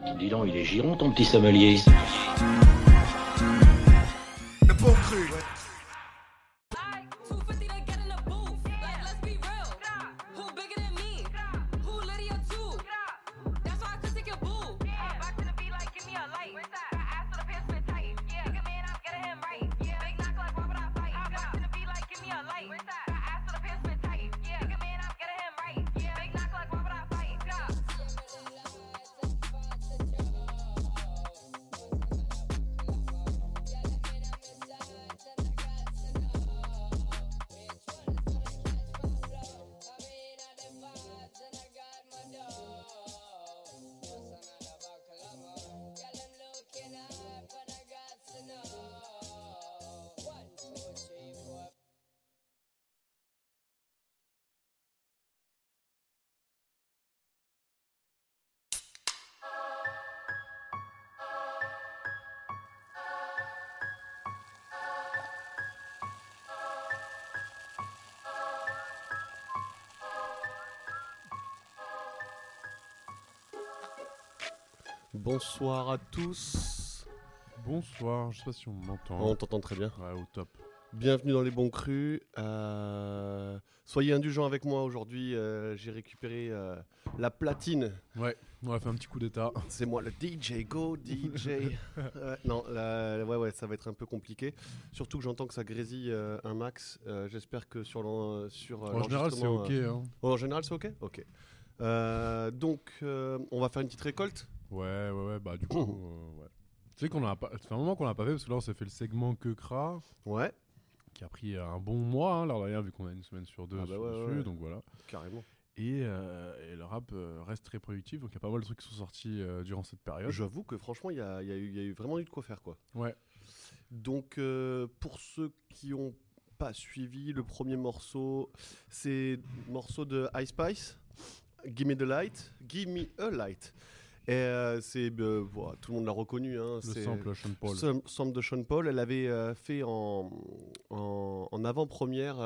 Dis donc, il est giron ton petit sommelier. Le bon cru. Bonsoir à tous. Bonsoir, je sais pas si on m'entend. On t'entend très bien. Ouais, au top. Bienvenue dans les bons crus. Soyez indulgents avec moi aujourd'hui. J'ai récupéré la platine. Ouais, on va faire un petit coup d'état. C'est moi le DJ. Go DJ. Non, ça va être un peu compliqué. Surtout que j'entends que ça grésille un max. J'espère que sur En général, c'est ok. Hein. En général, c'est ok. Ok. Donc, on va faire une petite récolte. Ouais, bah du coup, ouais. Tu sais qu'on a pas... Ça fait un moment qu'on l'a pas fait parce que là, on s'est fait le segment Quecra. Ouais. Qui a pris un bon mois, hein, l'air de rien, vu qu'on a une semaine sur deux dessus, ouais. donc voilà. Carrément. Et le rap reste très productif, donc il y a pas mal de trucs qui sont sortis durant cette période. J'avoue que franchement, il y a eu vraiment eu de quoi faire, quoi. Ouais. Donc, pour ceux qui n'ont pas suivi, le premier morceau, c'est le morceau de Ice Spice, Give Me the Light, Give Me a Light. Et voilà, tout le monde l'a reconnu. Hein, Le sample Sean Paul. Sample de Sean Paul, elle avait fait en avant-première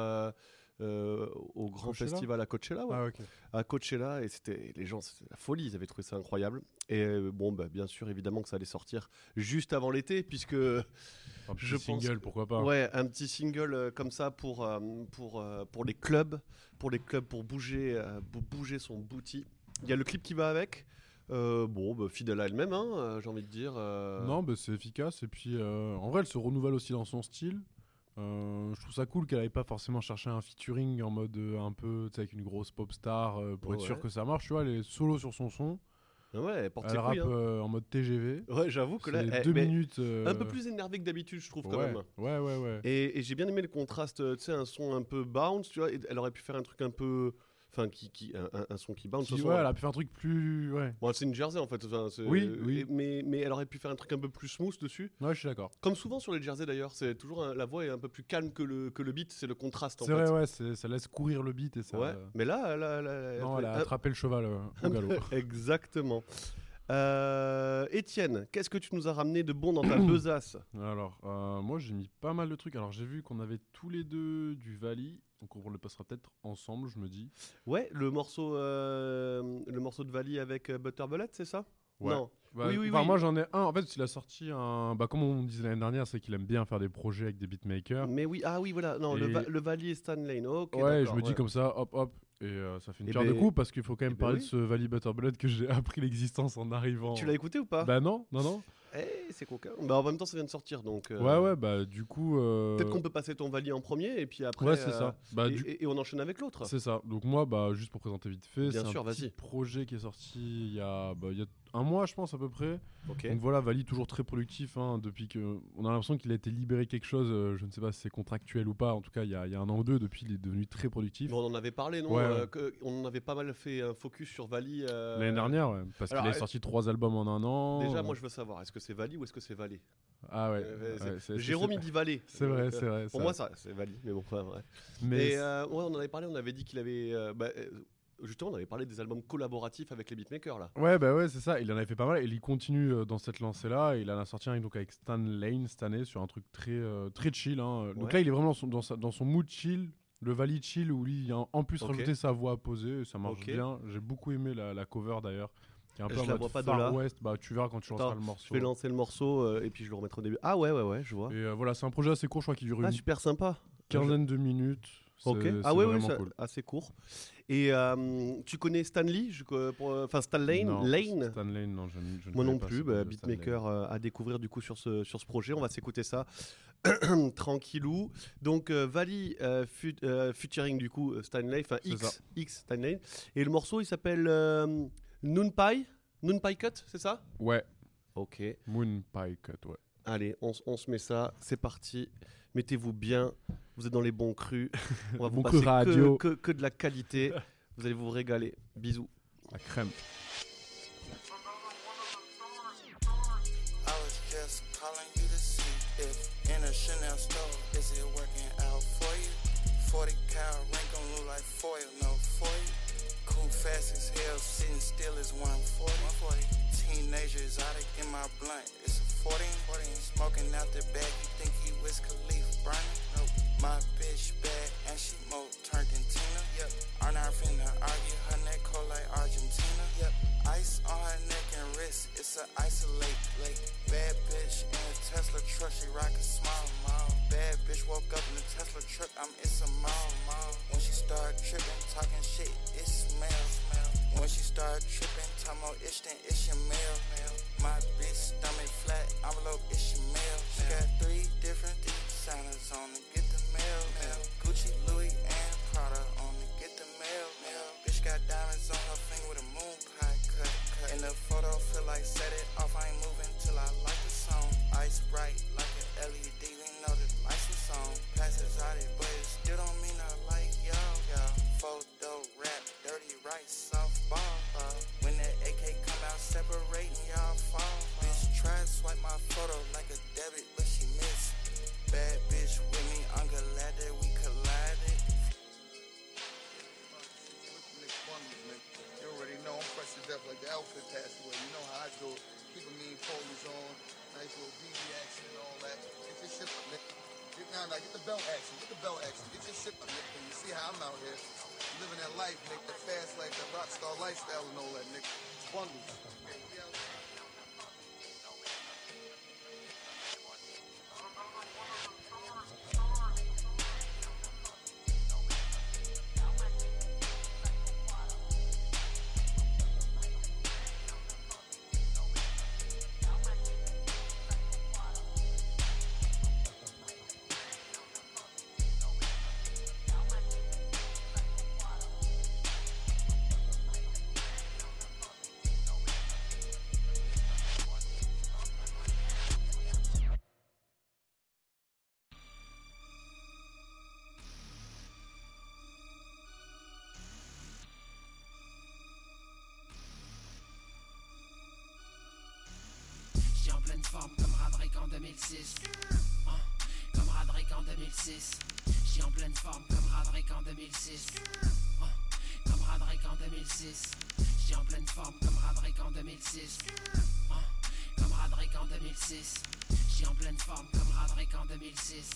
au grand Coachella festival à Coachella. Ouais. Ah, ok. À Coachella, et les gens, c'était la folie, ils avaient trouvé ça incroyable. Et bien sûr, évidemment que ça allait sortir juste avant l'été, puisque Un petit single, pourquoi pas. Ouais, un petit single comme ça pour les clubs, pour bouger son booty. Il y a le clip qui va avec. Fidèle à elle-même, hein, j'ai envie de dire. Non, c'est efficace. Et puis, en vrai, elle se renouvelle aussi dans son style. Je trouve ça cool qu'elle n'aille pas forcément chercher un featuring en mode un peu avec une grosse pop star pour être sûr que ça marche. Tu vois, elle est solo sur son son. Ouais, elle porte elle ses couilles. rappe en mode TGV. Ouais, j'avoue que là, 2 minutes. Un peu plus énervé que d'habitude, je trouve, quand même. Ouais. Et j'ai bien aimé le contraste, tu sais, un son un peu bounce, tu vois. Elle aurait pu faire un truc un peu. Enfin, un son qui bounce. Elle a pu faire un truc plus. Ouais. Bon, c'est une Jersey en fait. Oui. Mais elle aurait pu faire un truc un peu plus smooth dessus. Ouais, je suis d'accord. Comme souvent sur les Jersey d'ailleurs, c'est toujours la voix est un peu plus calme que le beat, c'est le contraste en fait. C'est vrai, ouais, ça laisse courir le beat et ça. Ouais, mais là, elle a attrapé le cheval au galop. Exactement. Étienne, qu'est-ce que tu nous as ramené de bon dans ta besace? Alors, moi j'ai mis pas mal de trucs. Alors j'ai vu qu'on avait tous les deux du Vali, donc on le passera peut-être ensemble, je me dis. Ouais, le morceau de Vali avec Butter Bullet, c'est ça? Ouais. Non. Oui. Moi j'en ai un. En fait, il a sorti un. Comme on disait l'année dernière, c'est qu'il aime bien faire des projets avec des beatmakers. Mais oui, voilà. Non, le Vali et Stan Lane. Ok. Ouais, je me dis comme ça, hop. Et ça fait une pierre de coups parce qu'il faut quand même parler de ce Vali Butter Bullet que j'ai appris l'existence en arrivant. Tu l'as écouté ou pas? Bah non. C'est coquin. En même temps, ça vient de sortir donc. Ouais, du coup. Peut-être qu'on peut passer ton Vali en premier et puis après. Ouais, c'est ça. Et on enchaîne avec l'autre. C'est ça. Donc moi, juste pour présenter vite fait, bien c'est sûr, un petit projet qui est sorti il y a un mois, je pense à peu près. Okay. Donc voilà, Vali toujours très productif depuis que on a l'impression qu'il a été libéré quelque chose. Je ne sais pas si c'est contractuel ou pas. En tout cas, il y a un an ou deux, depuis il est devenu très productif. Bon, on en avait parlé, non? On en avait pas mal fait un focus sur Vali l'année dernière, ouais, parce qu'il a sorti 3 albums en un an. Déjà, moi je veux savoir, est-ce que c'est Vali ou est-ce que c'est Valé? Ah ouais. Jérôme il dit Valé. C'est vrai. Pour moi, ça c'est Vali, mais bon, enfin, ouais. Mais on en avait parlé, on avait dit qu'il avait. Justement, on avait parlé des albums collaboratifs avec les beatmakers là. Ouais, c'est ça. Il en avait fait pas mal et il continue dans cette lancée-là. Il en a sorti un donc avec Stan Lane cette année sur un truc très chill. Hein. Donc là, il est vraiment dans son mood chill, le Vali chill où lui, il a en plus rajouté sa voix posée. Et ça marche bien. J'ai beaucoup aimé la cover d'ailleurs. Qui est un peu Je en la mode vois pas de Far là. West. Bah, tu verras quand tu lanceras Attends, le morceau. Je vais lancer le morceau et puis je le remettrai au début. Ah ouais, je vois. Et voilà, c'est un projet assez court, je crois qu'il dure Ah, une super sympa. quinzaine de minutes. Ok. C'est Ah ouais, vraiment c'est cool. assez court. Et tu connais Stanley, enfin Stan Lane, Non, Lane. Stan Lane, non, je ne Moi connais non pas plus, ce projet de Stan beatmaker à découvrir du coup sur ce projet. On va s'écouter ça tranquillou. Donc Valley featuring du coup Stanley, enfin C'est ça. X Stanley. Et le morceau il s'appelle Noonpie Cut, c'est ça? Lane. Ouais, Ok. Moon Pie Cut, ouais. Allez, on se met ça, c'est parti. Mettez-vous bien, vous êtes dans les bons crus. On va vous Bon passer cru radio. que de la qualité. Vous allez vous régaler. Bisous. La crème. I was just calling you to see if in a Chanel store, is it working out for you? 40 cal ring gon' look like foil, no foil. Cool fast as hell, sitting still is 140. Teenager exotic in my blunt, it's a 14. Smoking out the bag, you think he Wiz Khalifa burning? Nope. My bitch bad and she more turned than Tina. Yep. I'm not finna argue, her neck cold like Argentina. Yep. Ice on her neck and wrist, it's a isolate lake. Bad bitch in a Tesla truck, she rockin' small. Bad bitch woke up in a Tesla truck, it's a mall. When she start trippin', talking shit, it smells. When she start trippin', talking about itch, then it's your mail. My bitch stomach flat, envelope, it's your mail. She got 3 different designers on to get the mail. Gucci, Louis, and Prada on to get the mail. Bitch got diamonds on her finger with a moon pie cut. In the photo, feel like set it off, I ain't moving till I like the song. Ice bright like an LED, we know the license on. Passes out it, but it still don't mean I like y'all. Photo rap, dirty right, softball. When that AK come out separating, y'all fall. Bitch try to swipe my photo like a debit, but she missed. Bad bitch with me, I'm glad that we collided. You already know I'm fresh to death like the outfit passed away. You know how I do it. Keep a mean pose on, nice little BB action and all that. Get your shit up, nigga. Get the belt action. Get the belt action. Get your shit up, nigga. You see how I'm out here living that life, nigga. That fast life, that rock star lifestyle and all that, nigga. Bundles. J'suis en pleine forme comme Radrick en 2006. Comme Radrick en 2006. J'suis en pleine forme comme Radrick en 2006. Comme Radrick en 2006. J'suis en pleine forme comme Radrick en 2006. Comme Radrick en 2006. J'suis en pleine forme comme Radrick en 2006.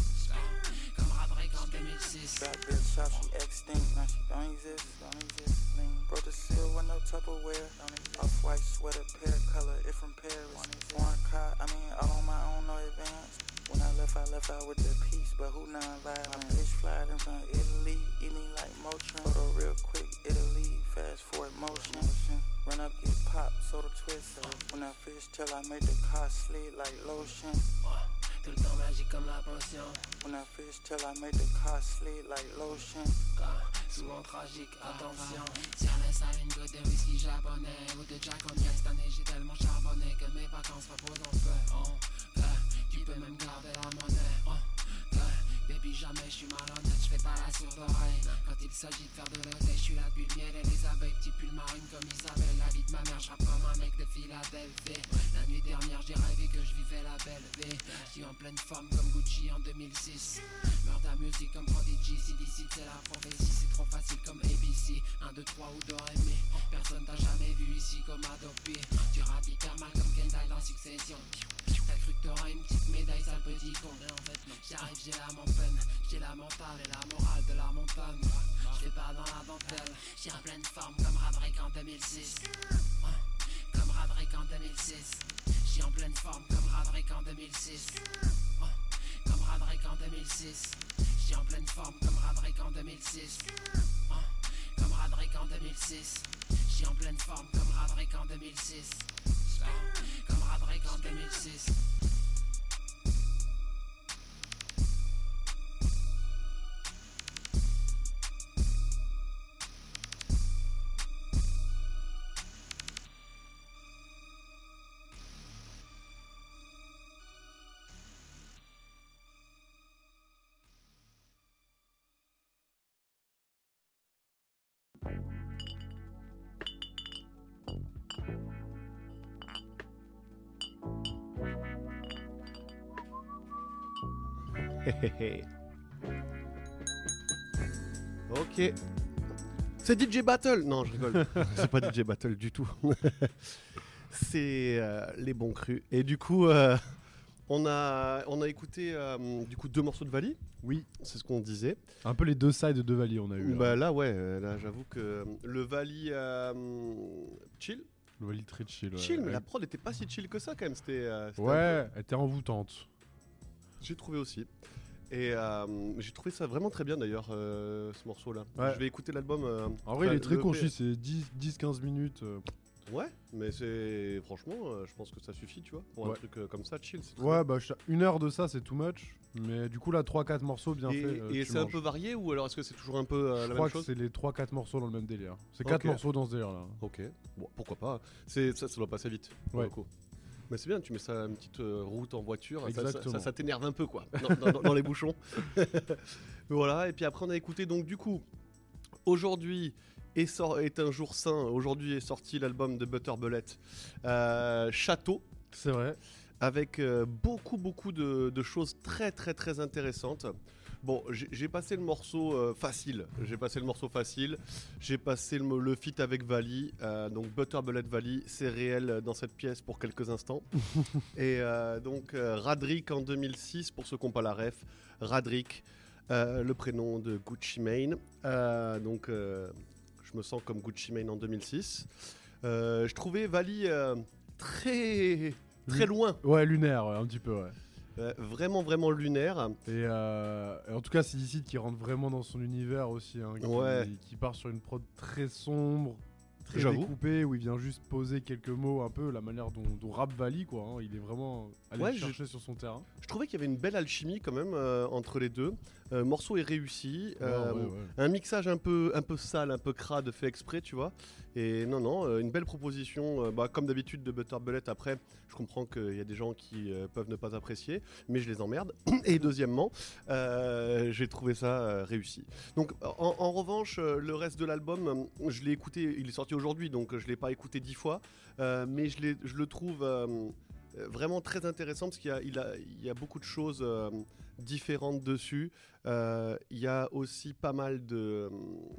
Comme Radrick en 2006. Got bitch shop, she extinct, now she don't exist. Broke the seal with no Tupperware. Off-white sweater, pear color, it from Paris. Foreign car, all on my own, no advance. When I left out with the peace, but who non-violent? Bitch fly them from Italy, eat me like Motrin. Photo real quick, Italy, fast forward motion. Run up, get popped, soda twist. When I fish till I make the car slid like lotion. Tout le temps magique comme la potion. When I fish till I make the car slid like lotion. Souvent tragique, attention. Si on laisse à une goutte de whisky japonais ou de Jack on Ice, cette année j'ai tellement charbonné que mes vacances reposent en paix. Tu peux même garder la monnaie. Baby, jamais je suis malhonnête, je fais pas la sourde oreille. Quand il s'agit de faire de l'oseille, je suis la bulle miel et les abeilles, petit pull marine comme Isabelle. La vie de ma mère, je rappe comme un mec de Philadelphie. La nuit dernière, j'ai rêvé que je vivais la belle vie. Je suis en pleine forme comme Gucci en 2006. Murder music comme Prodigy, si d'ici c'est la prophétie. C'est trop facile comme ABC, 1, 2, 3 ou do, ré, mi. Personne t'a jamais vu ici comme Adobe. Tu rappes hyper mal comme Kendall dans Succession. T'as cru que t'aurais une petite médaille, sale petit con. Mais en fait non, j'arrive, j'ai la peine. J'ai la mentale et la morale de la montagne. Je fais pas dans la dentelle. J'ai en pleine forme comme Radrick en 2006. en 2006. J'suis en pleine forme comme Radrick en 2006. Comme Radrick en 2006. J'suis en pleine forme comme Radrick en 2006. Comme Radrick en 2006. J'suis en pleine forme comme Radrick en 2006. Comme Radrick en 2006. Ok. C'est DJ Battle. Non, je rigole. C'est pas DJ Battle du tout. C'est les bons crus. Et du coup, on a écouté du coup 2 morceaux de Vali. Oui. C'est ce qu'on disait. Un peu les 2 sides de Vali, on a eu. Bah là, ouais. Là, j'avoue que le Vali chill. Le Vali très chill. Ouais. Chill, mais la prod était pas si chill que ça quand même. C'était ouais, elle était envoûtante. J'ai trouvé aussi. Et j'ai trouvé ça vraiment très bien d'ailleurs, ce morceau-là. Ouais. Je vais écouter l'album. En vrai, il est très le concis, EP. c'est 10-15 minutes. Ouais, mais c'est franchement, je pense que ça suffit, tu vois, pour un Ouais. truc comme ça, chill. C'est très Ouais, bah 1 heure de ça, c'est too much. Mais du coup, là, 3-4 morceaux bien bien. faits. Et tu c'est un manges. peu varié ou alors est-ce que c'est toujours un peu Je la crois même que chose? c'est les 3-4 morceaux dans le même délire. C'est 4 Ok. morceaux dans ce délire-là. Ok, bon, pourquoi pas. Ça doit passer vite. Pour Ouais. le coup. Mais c'est bien, tu mets ça une petite route en voiture, Exactement. ça t'énerve un peu quoi, dans les bouchons. Voilà, et puis après on a écouté donc du coup, aujourd'hui est un jour saint, aujourd'hui est sorti l'album de Butter Bullet, Château, C'est vrai. avec beaucoup de choses très très très intéressantes. Bon, j'ai passé le morceau facile. J'ai passé le feat avec Vali. Donc Butter Bullet Vali, c'est réel dans cette pièce pour quelques instants. Et donc Radrick en 2006, pour ceux qui n'ont pas la ref. Radrick, le prénom de Gucci Mane. Donc je me sens comme Gucci Mane en 2006. Je trouvais Vali très loin. Ouais, lunaire, ouais, un petit peu, ouais. Vraiment lunaire. Et en tout cas, c'est ici qui rentre vraiment dans son univers aussi. Hein, Ouais. qui part sur une prod très sombre, très J'avoue. découpée, où il vient juste poser quelques mots, un peu la manière dont rappe Vali, quoi. Hein. Il est vraiment allé Ouais, le chercher sur son terrain. Je trouvais qu'il y avait une belle alchimie quand même entre les deux. Morceau est réussi. Ouais. Un mixage un peu sale, un peu crade fait exprès, tu vois. Et non, une belle proposition. Comme d'habitude de Butter Bullet. Après, je comprends qu'il y a des gens qui peuvent ne pas apprécier, mais je les emmerde. Et deuxièmement, j'ai trouvé ça réussi. Donc en revanche, le reste de l'album, je l'ai écouté, il est sorti aujourd'hui, donc je l'ai pas écouté 10 fois, mais je le trouve vraiment très intéressant parce qu'il y a beaucoup de choses différentes dessus. Il y a aussi pas mal de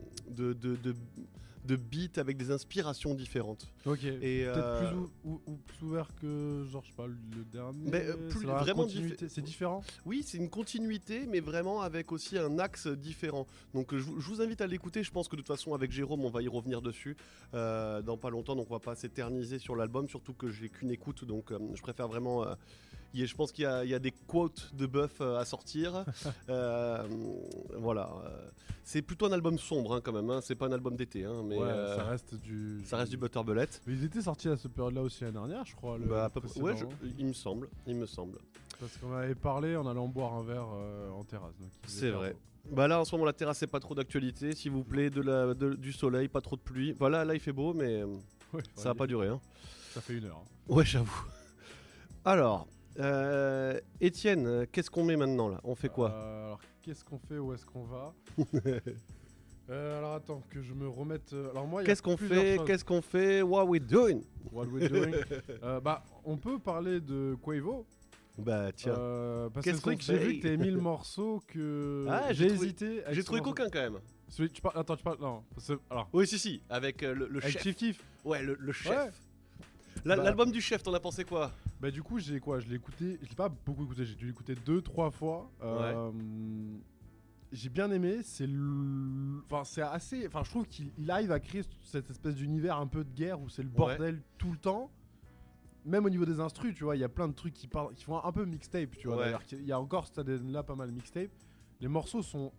beats avec des inspirations différentes. Ok. Et Peut-être plus ouvert que, genre, je sais pas, le dernier. Mais, plus- C'est dans la vraiment continuité, c'est différent. oui, c'est une continuité, mais vraiment avec aussi un axe différent. Donc je vous invite à l'écouter. Je pense que de toute façon, avec Jérôme, on va y revenir dessus dans pas longtemps. Donc on va pas s'éterniser sur l'album, surtout que j'ai qu'une écoute. Donc je préfère vraiment. Je pense qu'il y a des quotes de Buff à sortir. Voilà. C'est plutôt un album sombre hein, quand même. Hein. C'est pas un album d'été. Hein, mais Ouais, ça reste du Butter Bullet. Mais ils étaient sortis à cette période-là aussi l'année dernière, je crois. À peu près- ouais, précédent, hein. il me semble. Parce qu'on avait parlé en allant boire un verre en terrasse. donc il faisait C'est faire vrai. beau. Bah là en ce moment la terrasse c'est pas trop d'actualité, s'il vous plaît, du soleil, pas trop de pluie. Voilà, là il fait beau mais Ouais, ça va pas durer. Hein. Ça fait 1 heure. hein. Ouais, j'avoue. Alors, Étienne, qu'est-ce qu'on met maintenant là? On fait quoi? Alors, qu'est-ce qu'on fait? Où est-ce qu'on va? Alors, attends, que je me remette. Alors, moi, il y a Qu'est-ce qu'on plusieurs fait? choses. Qu'est-ce qu'on fait? What we doing? What we doing? On peut parler de Quavo. Bah tiens, Parce Qu'est-ce que qu'on j'ai vu fait que t'avais mis le morceau que Ah, j'ai j'ai trouvé- hésité. avec j'ai ce trouvé morceau. coquin quand même. Celui, tu parles. Attends, tu parles. Non. Alors, Oui, si, avec le avec chef. Chief Keef. Ouais, le chef. Ouais. L'album du chef, t'en as pensé quoi? Bah du coup j'ai quoi? Je l'ai écouté, je l'ai pas beaucoup écouté, j'ai dû l'écouter 2-3 fois. J'ai bien aimé, enfin c'est assez, enfin je trouve qu'il arrive à créer cette espèce d'univers un peu de guerre où c'est le bordel tout le temps. même au niveau des instrus, tu vois, il y a plein de trucs qui font un peu mixtape, tu vois. Ouais. D'ailleurs, il y a encore cette ADN-là pas mal mixtape. Les morceaux sont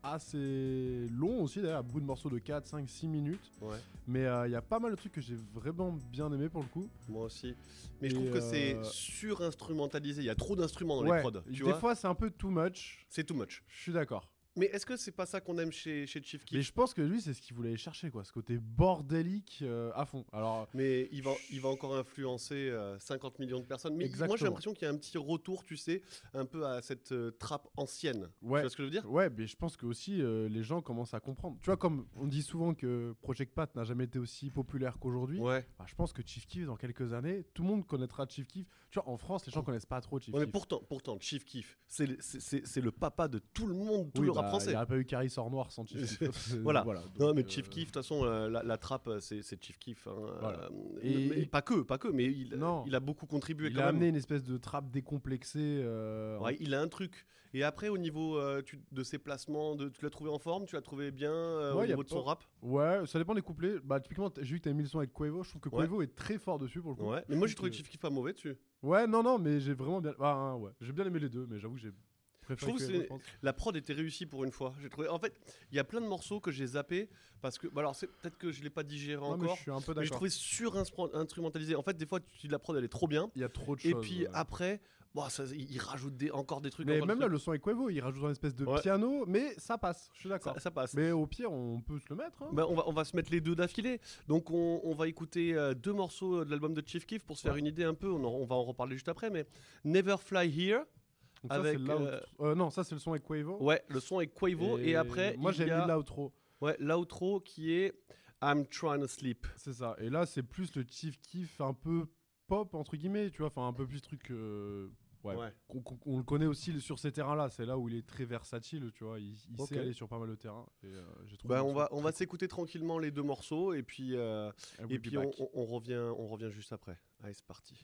assez longs aussi, d'ailleurs, à bout de morceaux de 4, 5, 6 minutes. Ouais. Mais il y a pas mal de trucs que j'ai vraiment bien aimé pour le coup. Moi aussi. Mais je trouve que c'est sur-instrumentalisé. Il y a trop d'instruments dans Ouais, les prods. Tu des vois, fois c'est un peu too much. c'est too much. Je suis d'accord. Mais est-ce que c'est pas ça qu'on aime chez Chief Keef? Mais je pense que lui, c'est ce qu'il voulait chercher, quoi. Ce côté bordélique à fond. Alors, Mais il va encore influencer 50 millions de personnes. Mais moi, Exactement. j'ai l'impression qu'il y a un petit retour, tu sais, un peu à cette trappe ancienne. ouais. Tu vois ce que je veux dire? Ouais, mais je pense que aussi les gens commencent à comprendre. Tu vois, comme on dit souvent que Project Pat n'a jamais été aussi populaire qu'aujourd'hui. Ouais. Bah, je pense que Chief Keef, dans quelques années, tout le monde connaîtra Chief Keef. Tu vois, en France, les gens connaissent pas trop Chief Ouais, mais Keef. pourtant, Chief Keef, c'est le papa de tout le monde, tout Oui, le rap bah, français. il n'y aurait pas eu Caris Hors Noir sans Chief Keef. Voilà. Donc, Non, mais Chief Keef, de toute façon, la trappe, c'est Chief Keef. Hein. Voilà. Mais pas que, mais Non. il a beaucoup contribué il quand a même. amené une espèce de trappe décomplexée. Ouais, il a un truc. Et après, au niveau de ses placements, tu l'as trouvé en forme? Tu l'as trouvé bien au Ouais, y a niveau de son pas- rap? Ouais, ça dépend des couplets. Bah, typiquement, j'ai vu que tu as mis le son avec Quavo. Je trouve que Ouais. Quavo est très fort dessus pour le coup. Ouais. Mais moi, j'ai trouvé Donc, Chief Keef pas mauvais dessus. Ouais, non, mais j'ai vraiment bien. Ah, hein, ouais. J'ai bien aimé les deux, mais j'avoue que j'ai préféré trouve que Quavo, c'est- je pense. La prod était réussie pour une fois. J'ai trouvé. En fait, il y a plein de morceaux que j'ai zappés parce que. Bah alors, c'est peut-être que je l'ai pas digéré Non, mais encore. je suis un peu Mais je d'accord. trouvais sur-instrumentalisé. En fait, des fois, tu dis la prod, elle est trop bien. Il y a trop de Et choses. puis ouais. après, bon, il rajoute encore des trucs. Mais encore des même là, trucs. le son avec Quavo, il rajoute une espèce de Ouais. piano, mais ça passe. Je suis d'accord. Ça passe. Mais au pire, on peut se le mettre. Hein. Bah, on va se mettre les deux d'affilée. Donc on va écouter deux morceaux de l'album de Chief Keef pour se faire Ouais. une idée un peu. On va en reparler juste après. Mais Never Fly Here. Donc ça, avec, c'est l'outro. Non, ça, c'est le son avec Quavo. Ouais, le son avec Quavo. Et après, moi, il j'ai y a mis l'outro. ouais, l'outro qui est I'm Trying to Sleep. C'est ça. Et là, c'est plus le Chief Keef un peu pop, entre guillemets, tu vois. Enfin, un peu plus truc. Ouais. Ouais. On le connaît aussi sur ces terrains-là. C'est là où il est très versatile, tu vois. Il Ok. sait aller sur pas mal de terrains. Et j'ai trouvé Bah, le on son va très s'écouter tranquillement les deux morceaux et puis, cool. I will et be puis back. on revient juste après. Allez, c'est parti.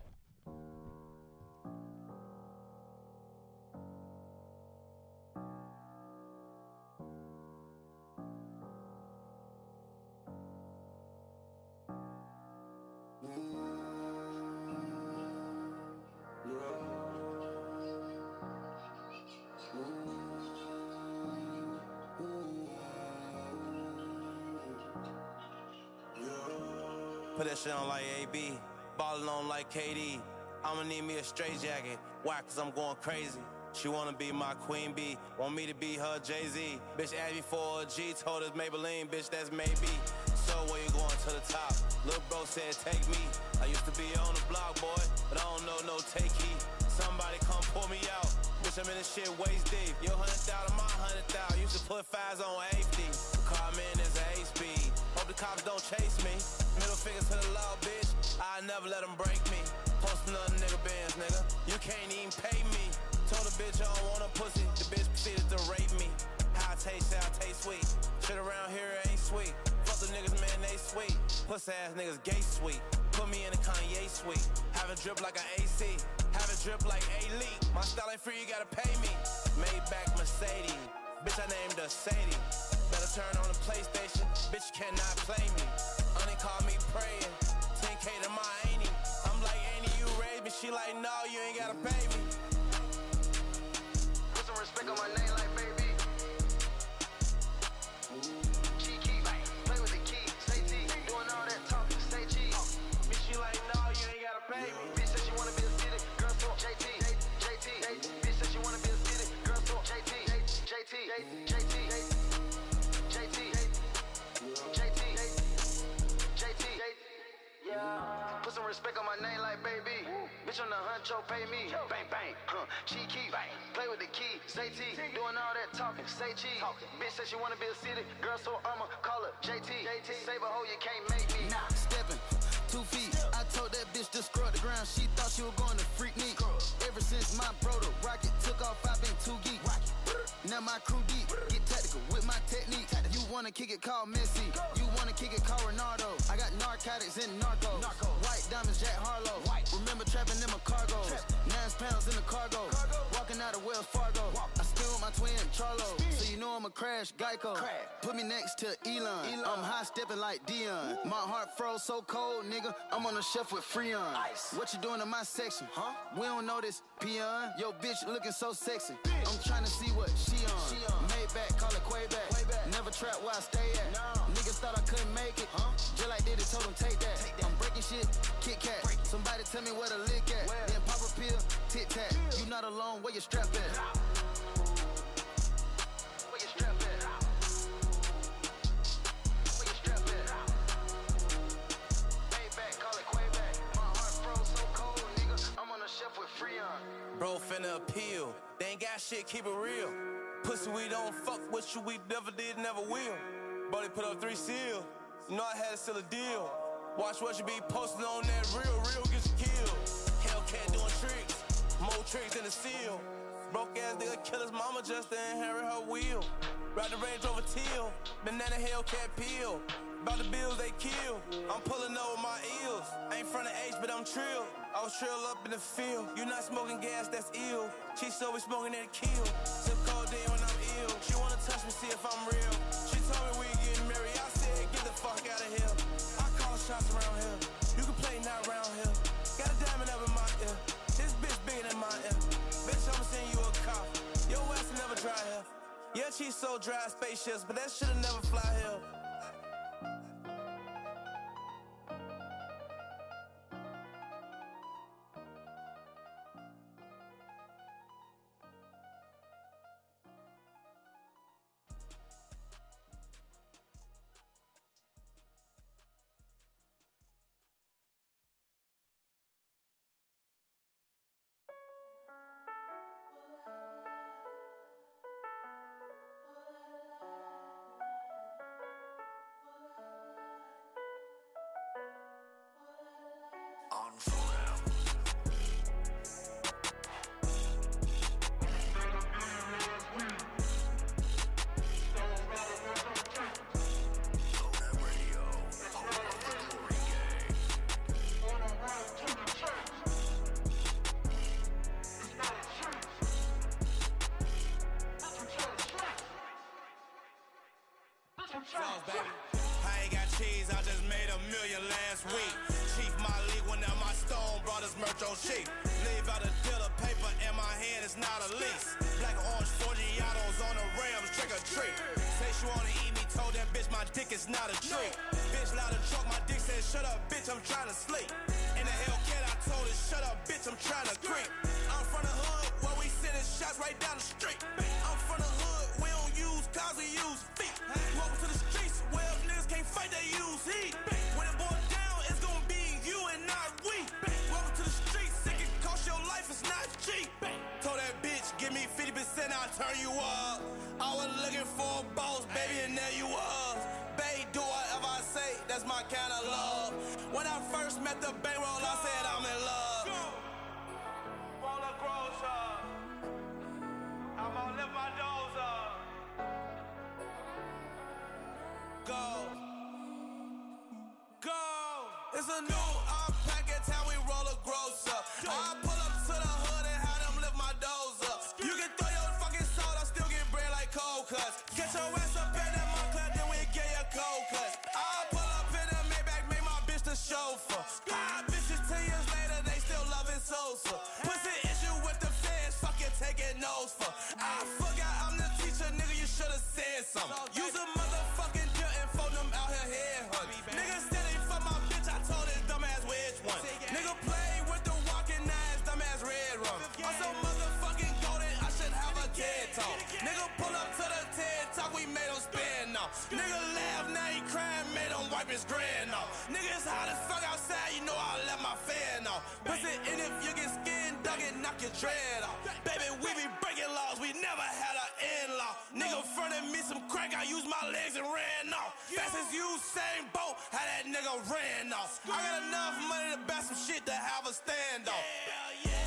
Put that shit on like AB, ballin' on like KD. I'ma need me a straight jacket. Why? Cause I'm going crazy. She wanna be my queen bee, want me to be her Jay-Z. Bitch asked me for a G, told us Maybelline, bitch that's maybe. So where you going to the top? Lil' bro said take me. I used to be on the block, boy, but I don't know no takey. Somebody come pull me out. Bitch, I'm in this shit waist deep. Your 100,000, my 100,000. Used to put fives on 80. Car man is a 8-speed. Hope the cops don't chase me. Middle fingers to the law, bitch. I never let them break me. Post another nigga bands, nigga. You can't even pay me. Told a bitch I don't want a pussy. The bitch proceeded to rape me. How I taste sweet. Shit around here ain't sweet. Fuck the niggas, man, they sweet. Pussy ass niggas gay sweet. Put me in a Kanye suite. Have it drip like an AC. Have it drip like A-League. My style ain't free, you gotta pay me. Maybach Mercedes. Bitch, I named her Sadie. Better turn on the PlayStation. Bitch, you cannot play me. Honey call me praying. 10K to my auntie. I'm like, Annie, you raised me. She like, no, you ain't gotta pay me. Put some respect on my name like baby. Cheeky, play with the key. Say T, doing all that talking. Say cheese. Bitch, she like, no, you ain't gotta pay me. Bitch said she wanna be a city girl, so JT. Bitch said she wanna be a city girl, so JT. Yeah. Put some respect on my name like baby. Bitch on the huncho, pay me. Bang, bang, cheeky. Play with the key. Say T, doing all that talking. Say cheese. Bitch said she wanna be a city girl, so I'ma call her JT. Save a hoe, you can't make me. Nah, stepping 2 feet. I told that bitch to scrub the ground. She thought she was going to freak me. Ever since my bro the rocket took off, I've been too geek. Now my crew deep, get tactical with my technique. You wanna kick it, call Messi. You wanna kick it, call Ronaldo. I got narcotics and narcos. White diamonds, Jack Harlow. Remember trapping in my cargos. 9 pounds in the cargo. Walking out of Wells Fargo. I spin with my twin, Charlo. So you know I'm a crash, Geico. Put me next to Elon. I'm high stepping like Dion. My heart froze so cold, nigga. I'm on a shelf with Freon. What you doing in my section? We don't know this, peon. Yo, bitch looking so sexy. I'm trying to see what she on. Maybach, call it Quayback. Never trap where I stay at. Niggas thought I couldn't make it. Just like did it, told them take that. I'm breaking shit, Kit Kat. Somebody tell me where to lick at. Then pop a pill, tit tat. You not alone, where your strap at? Where your strap at? Where your strap at? Maybach, call it Quayback. My heart froze so cold, nigga. I'm on a shelf with Freon. Bro finna appeal. They ain't got shit, keep it real. Pussy, we don't fuck with you, we never did, never will. Bro, they put up 3 seals. You know I had to seal a deal. Watch what you be posting on that real gets you killed. Hellcat doing tricks, more tricks than a seal. Broke ass nigga kill his mama just to inherit her wheel. Ride the Range Rover teal, banana Hellcat peel. About the bills they kill, I'm pulling over my eels. Ain't front of age, but I'm trill. I was trill up in the field. You not smoking gas, that's ill. She so we smoking that kill. Sip codeine when I'm ill. She wanna touch me, see if I'm real. She told me we getting married. I said, get the fuck out of here. I call shots around here. You can play not around here. Got a diamond up in my ear. This bitch bigger than my ear. Bitch, I'ma send you a cop. Your ass will never dry here. Yeah, she's so dry spaceships, but that shit'll never fly here. Sauce, baby. I ain't got cheese, I just made $1 million last week. Chief Malik went out my stone, brought his merch on cheap. Leave out a deal of paper in my hand, it's not a lease. Black and orange Forgiatos on the rims, trick or treat. Say she wanna eat me, told that bitch my dick is not a treat. Bitch loud and choke, my dick said shut up, bitch, I'm trying to sleep. In the Hellcat, I told her shut up, bitch, I'm trying to creep. I'm from the hood, where we sending shots right down the street. I'm from the hood, we don't use cars, we use feet. Welcome to the streets, where if niggas can't fight, they use heat. When it boils down, it's gonna be you and not we. Welcome to the streets, it can cost your life, it's not cheap. Told that bitch, give me 50%, I'll turn you up. I was looking for a boss, baby, and there you was. Babe, do whatever I say, that's my kind of love. When I first met the bankroll, I said I'm in love. Roller grows up, I'm gonna lift my doors up. Go, go. It's a new packet town, we roll a gross up. I pull up to the hood and have them lift my doors up. You can throw your fucking salt, I still get bread like cold cuts. Get your ass up in that Montclair, then we get your cold cuts. I pull up in a Maybach, make my bitch the chauffeur. High bitches 10 years later, they still loving Sosa. Pussy issue with the feds, fuck you taking notes for. I forgot I'm the teacher, nigga, you should've said something. Use a motherfucking deal and phone them out here headhunt. Niggas said they fuck my bitch, I told his dumbass which one. Nigga play with the walking knives, dumbass red rum. I'm so motherfucking golden, I should have a TED talk. Nigga pull up to the TED talk, we made him spin now. Nigga laugh, now he crying, made him wipe his grin off. Nigga, it's hot as fuck outside, you know I let my fan off. Pussy, and if you get skin dug it, knock your dread off. Baby, we be breaking laws, we never had an in-law. Nigga fronted me some crack, I used my legs and ran off. Fast as you, same boat, how that nigga ran off. I got enough money to buy some shit to have a standoff. Yeah, yeah.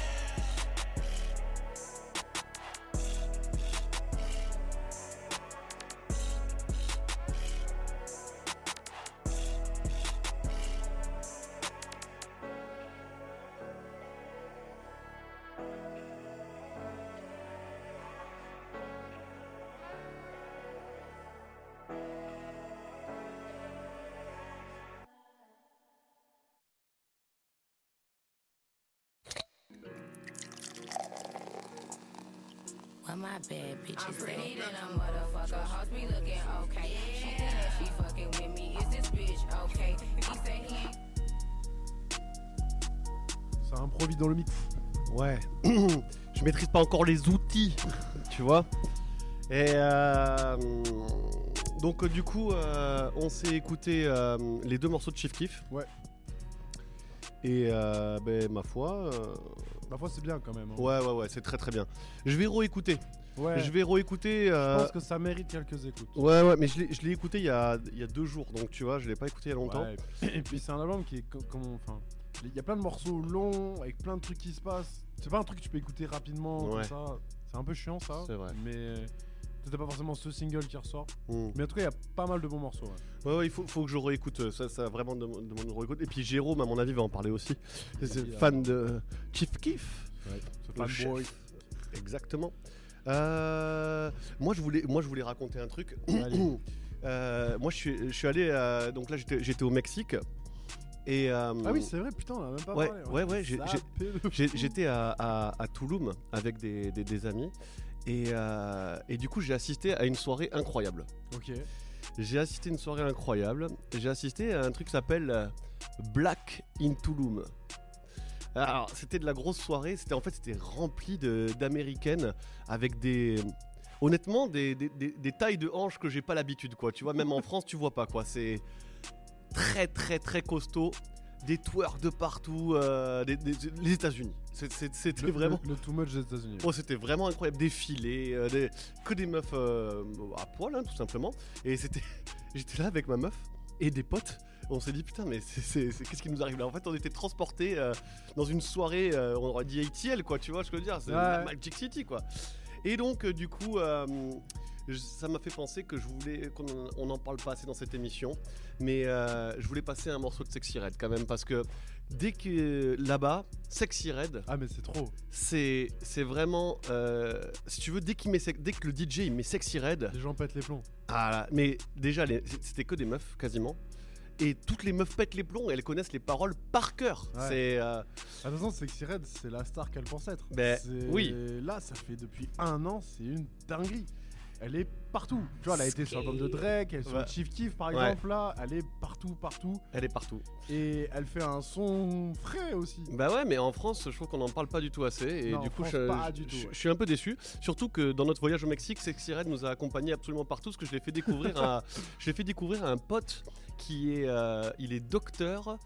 Well, my bad bitch is pretty than a motherfucker. Hoes be looking okay. She think that she fucking with me. Is this bitch okay? He say he ain't. Ça improvise dans le mix. Ouais. Je maîtrise pas encore les outils, tu vois. Et donc du coup, on s'est écouté les 2 morceaux de Chief Keef. Ouais. Et ma foi. Ma foi, c'est bien quand même. Hein. Ouais, c'est très très bien. Je vais réécouter. Ouais. Je vais réécouter. Je pense que ça mérite quelques écoutes. Ouais, mais je l'ai écouté il y a 2 jours, donc tu vois, je l'ai pas écouté il y a longtemps. Ouais. Et puis c'est un album qui est enfin, il y a plein de morceaux longs avec plein de trucs qui se passent. C'est pas un truc que tu peux écouter rapidement comme ça. C'est un peu chiant ça. C'est vrai. Mais c'était pas forcément ce single qui ressort. Mais en tout cas, il y a pas mal de bons morceaux. Ouais, il faut que je réécoute. Ça vraiment demande de réécoute. Et puis Jérôme, à mon avis, va en parler aussi. C'est fan de Chief Keef. Ouais, c'est fanboy. Exactement. Moi, je voulais raconter un truc. Moi, je suis allé. Donc là, j'étais au Mexique. Et, ah oui, c'est vrai, putain, on a même pas parlé. Ouais, j'étais à Tulum avec des amis. Et du coup, j'ai assisté à une soirée incroyable. Ok. J'ai assisté à une soirée incroyable. J'ai assisté à un truc qui s'appelle Black in Tulum. Alors, c'était de la grosse soirée. C'était rempli d'américaines avec honnêtement, des tailles de hanches que j'ai pas l'habitude, quoi. Tu vois, même en France, tu vois pas, quoi. C'est très, très, très costaud. Des twerks de partout. Les États-Unis. C'était vraiment. Le too much des États-Unis. Oh, c'était vraiment incroyable. Des filets, que des meufs à poil, hein, tout simplement. Et j'étais là avec ma meuf et des potes. On s'est dit putain, mais qu'est-ce qui nous arrive là? En fait, on était transportés dans une soirée, on aurait dit ATL, quoi, tu vois ce que je veux dire? C'est Magic City, quoi. Et donc, du coup, ça m'a fait penser que qu'on n'en parle pas assez dans cette émission, mais je voulais passer un morceau de Sexy Red quand même, parce que dès que là-bas, Sexy Red. Ah, mais c'est trop. C'est vraiment. Si tu veux, dès que le DJ il met Sexy Red. Les gens pètent les plombs. Ah, mais déjà, c'était que des meufs quasiment. Et toutes les meufs pètent les plombs et elles connaissent les paroles par cœur. Ouais. Attention, Sexy Red, c'est la star qu'elle pense être. Oui. Là, ça fait depuis 1 an, c'est une dinguerie. Elle est partout. Tu vois, elle a été sur l'album de Drake, elle est sur Chief Keef par exemple, là. Elle est partout. Elle est partout. Et elle fait un son frais aussi. Bah ouais, mais en France, je trouve qu'on n'en parle pas du tout assez. Et non, du coup, je suis un peu déçu. Surtout que dans notre voyage au Mexique, Sexy Red nous a accompagnés absolument partout. Parce que je l'ai fait découvrir à un pote qui est. Il est docteur.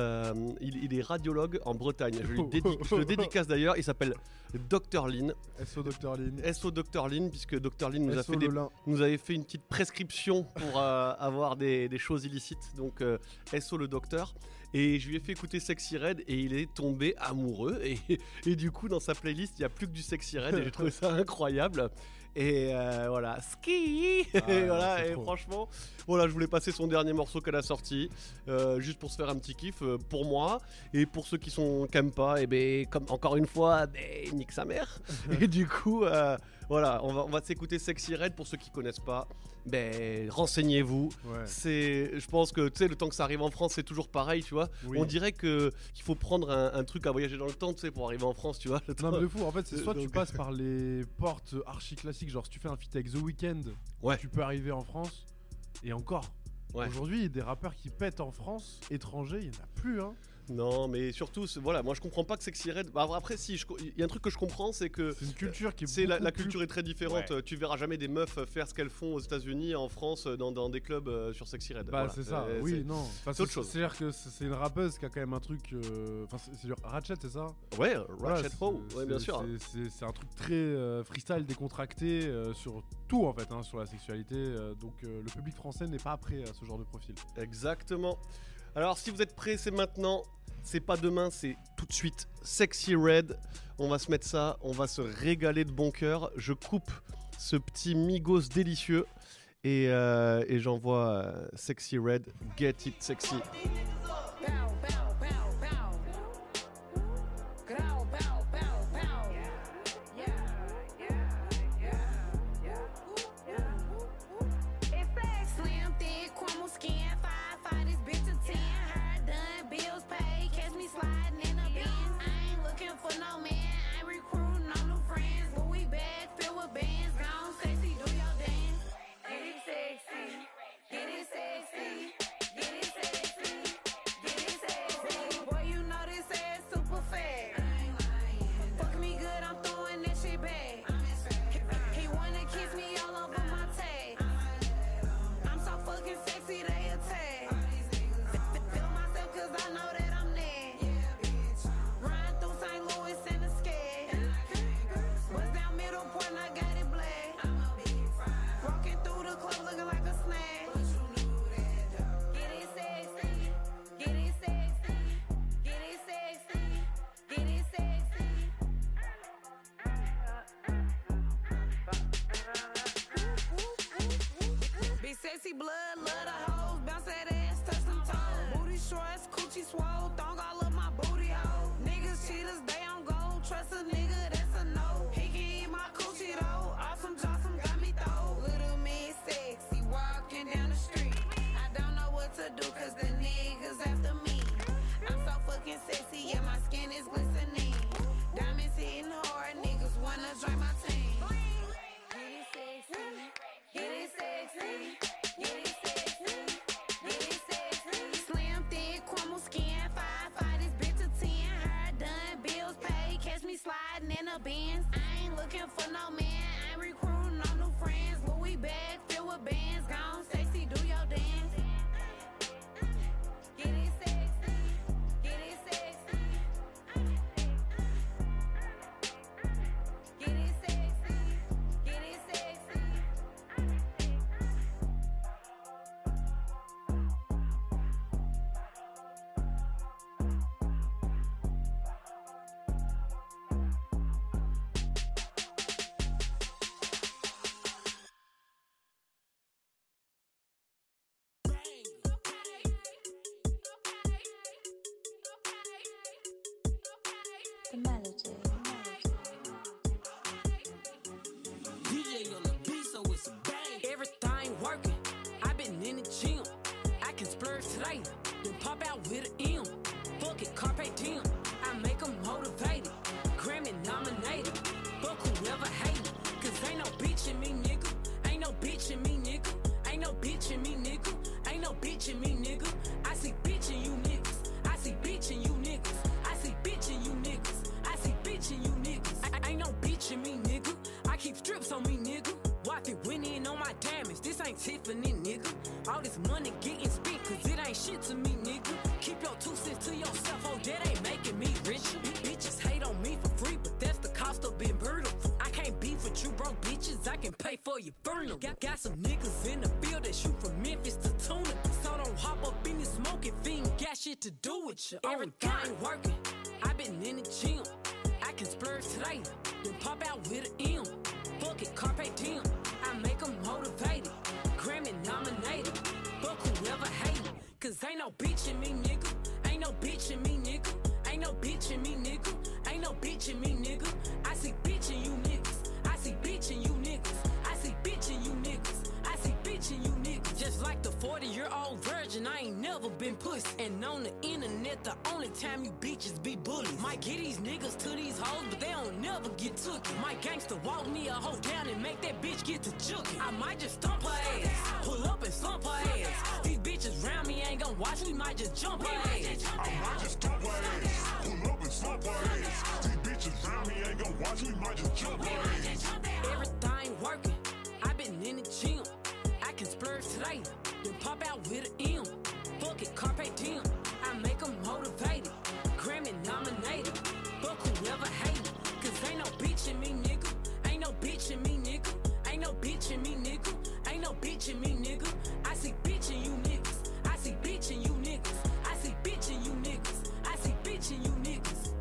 Il est radiologue en Bretagne. Je le dédicace d'ailleurs. Il s'appelle Dr Lynn. SO Dr Lynn. SO Dr Lynn, puisque Dr Lynn nous avait fait une petite prescription pour avoir des choses illicites. Donc SO le docteur. Et je lui ai fait écouter Sexy Red et il est tombé amoureux. Et du coup, dans sa playlist, il n'y a plus que du Sexy Red et j'ai trouvé ça incroyable. Et voilà, ski. Et voilà, et franchement, voilà, je voulais passer son dernier morceau qu'elle a sorti, juste pour se faire un petit kiff pour moi et pour ceux qui n'aiment pas. Et ben, comme encore une fois, nique sa mère. Et du coup, voilà, on va s'écouter Sexy Red pour ceux qui connaissent pas. Ben, renseignez-vous. Ouais. Je pense que tu sais, le temps que ça arrive en France, c'est toujours pareil, tu vois. Oui. On dirait qu'il faut prendre un truc à voyager dans le temps, tu sais, pour arriver en France, tu vois. Non, mais de fou. En fait, c'est soit tu passes par les portes archi classiques, genre si tu fais un feat avec The Weeknd, tu peux arriver en France. Et encore. Ouais. Aujourd'hui, des rappeurs qui pètent en France, étrangers, il n'y en a plus, hein. Non, mais surtout, voilà, moi je comprends pas que Sexy Red. Bah, après, si, il y a un truc que je comprends, c'est que. C'est une culture qui est la culture est très différente. Ouais. Tu verras jamais des meufs faire ce qu'elles font aux États-Unis, en France, dans des clubs sur Sexy Red. Bah, voilà. C'est ça, oui, non. C'est autre chose. C'est-à-dire que c'est une rappeuse qui a quand même un truc. Enfin, c'est Ratchet, c'est ça? Ouais, Ratchet Ho, ouais, bien sûr. C'est un truc très freestyle, décontracté sur tout en fait, hein, sur la sexualité. Donc le public français n'est pas prêt à ce genre de profil. Exactement. Alors, si vous êtes prêts, c'est maintenant. C'est pas demain, c'est tout de suite. Sexy Red, on va se mettre ça, on va se régaler de bon cœur. Je coupe ce petit Migos délicieux et j'envoie Sexy Red, Get It Sexy. For no man, I ain't recruiting no new friends, but we bag filled with your bands. I ain't looking for no man. I ain't recruiting no new friends. Louis bag filled with bands. Gone sexy, do your dance. Get it sexy. Get it sexy. Get it sexy. Get it sexy. The melody. DJ on the beat, so it's a bang. Everything working. I been in the gym. I can splurge today, then pop out with an M. Fuck it, carpe diem. I make 'em motivated, Grammy nominated. Fuck whoever hate, cause ain't no bitch in me, nigga. Ain't no bitch in me, nigga. Ain't no bitch in me, nigga. Ain't no bitch in me, nigga. I see bitch in you niggas. I see bitch in you niggas. I see bitch in you niggas. I see bitch in you niggas. Ain't no bitch in me, nigga. I keep strips on me, nigga. Wifey went in on my damage. This ain't Tiffany, nigga. All this money getting spent, cause it ain't shit to me, nigga. Keep your 2 cents to yourself, oh, that ain't making me rich. Bitches hate on me for free, but that's the cost of being brutal. I can't beef with you broke bitches, I can pay for your funeral. Got some niggas in the field that shoot from Memphis to Tuna. So don't hop up in the smoking fiend, got shit to do with you. Everything working, I been in the gym. I can splurge today, then pop out with an M. Fuck it, carpe diem. I make 'em motivated, Grammy nominated. Fuck whoever hate, cause ain't no bitch in me, nigga. Ain't no bitch in me, nigga. Ain't no bitch in me, nigga. Ain't no bitch in me, nigga. I see bitch in you niggas. I see bitch in you niggas. I see bitch in you niggas. I see bitch in you niggas. Just like the 40-year-old virgin, I ain't never been pussy. And on the internet, the only time you bitches be bullies. Might get these niggas to these hoes, but they don't never get took. My gangster walk me a hoe down and make that bitch get to jukin'. I might just stomp her ass, pull up and slump her ass. These bitches round me ain't gon' watch, we might just jump her ass. I might just stomp her ass, pull up and slump her ass. These bitches round me ain't gon' watch, we might just jump her ass. Everything working, I been in the gym. I can splurge today, then pop out with an M. Fuck it, carpe diem. I make 'em motivated, Grammy nominated. Fuck whoever hate, cause ain't no bitch in me, nigga. Ain't no bitch in me, nigga. Ain't no bitch in me, nigga. Ain't no bitch in me, nigga. I see bitch in you niggas. I see bitch in you niggas. I see bitch in you niggas. I see bitch in you niggas.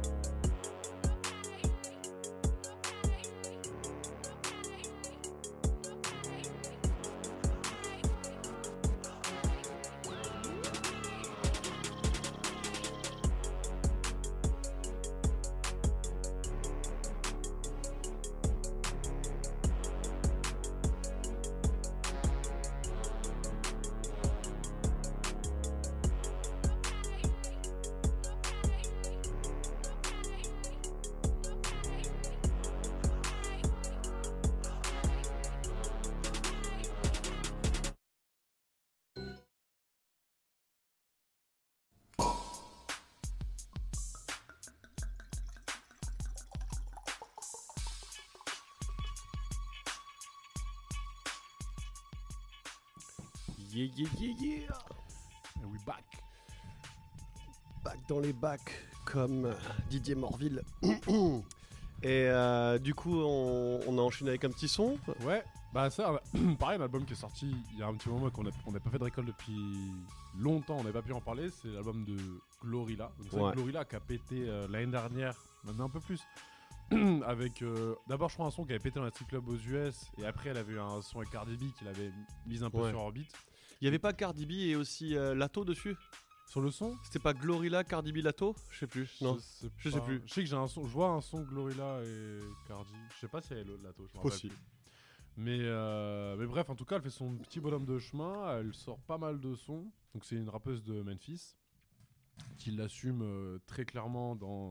Yeah, yeah, yeah, yeah. And we back. Back dans les bacs, comme Didier Morville. Et du coup, on a enchaîné avec un petit son. Ouais, bah ça, pareil, un album qui est sorti il y a un petit moment qu'on n'a pas fait de récolte depuis longtemps, on n'a pas pu en parler, c'est l'album de Glorilla. Donc c'est Glorilla qui a pété l'année dernière, maintenant un peu plus, avec d'abord je crois un son qui avait pété dans la strip club aux US, et après elle avait eu un son avec Cardi B qui l'avait mise un peu sur orbite. Il y avait pas Cardi B et aussi Lato dessus sur le son? C'était pas Glorilla, Cardi B, Lato? Je sais plus. Non, je sais plus. Je sais que j'ai un son, je vois un son Glorilla et Cardi. Je sais pas si elle est Lato. Possible. Mais bref, en tout cas, elle fait son petit bonhomme de chemin. Elle sort pas mal de sons. Donc c'est une rappeuse de Memphis qui l'assume très clairement dans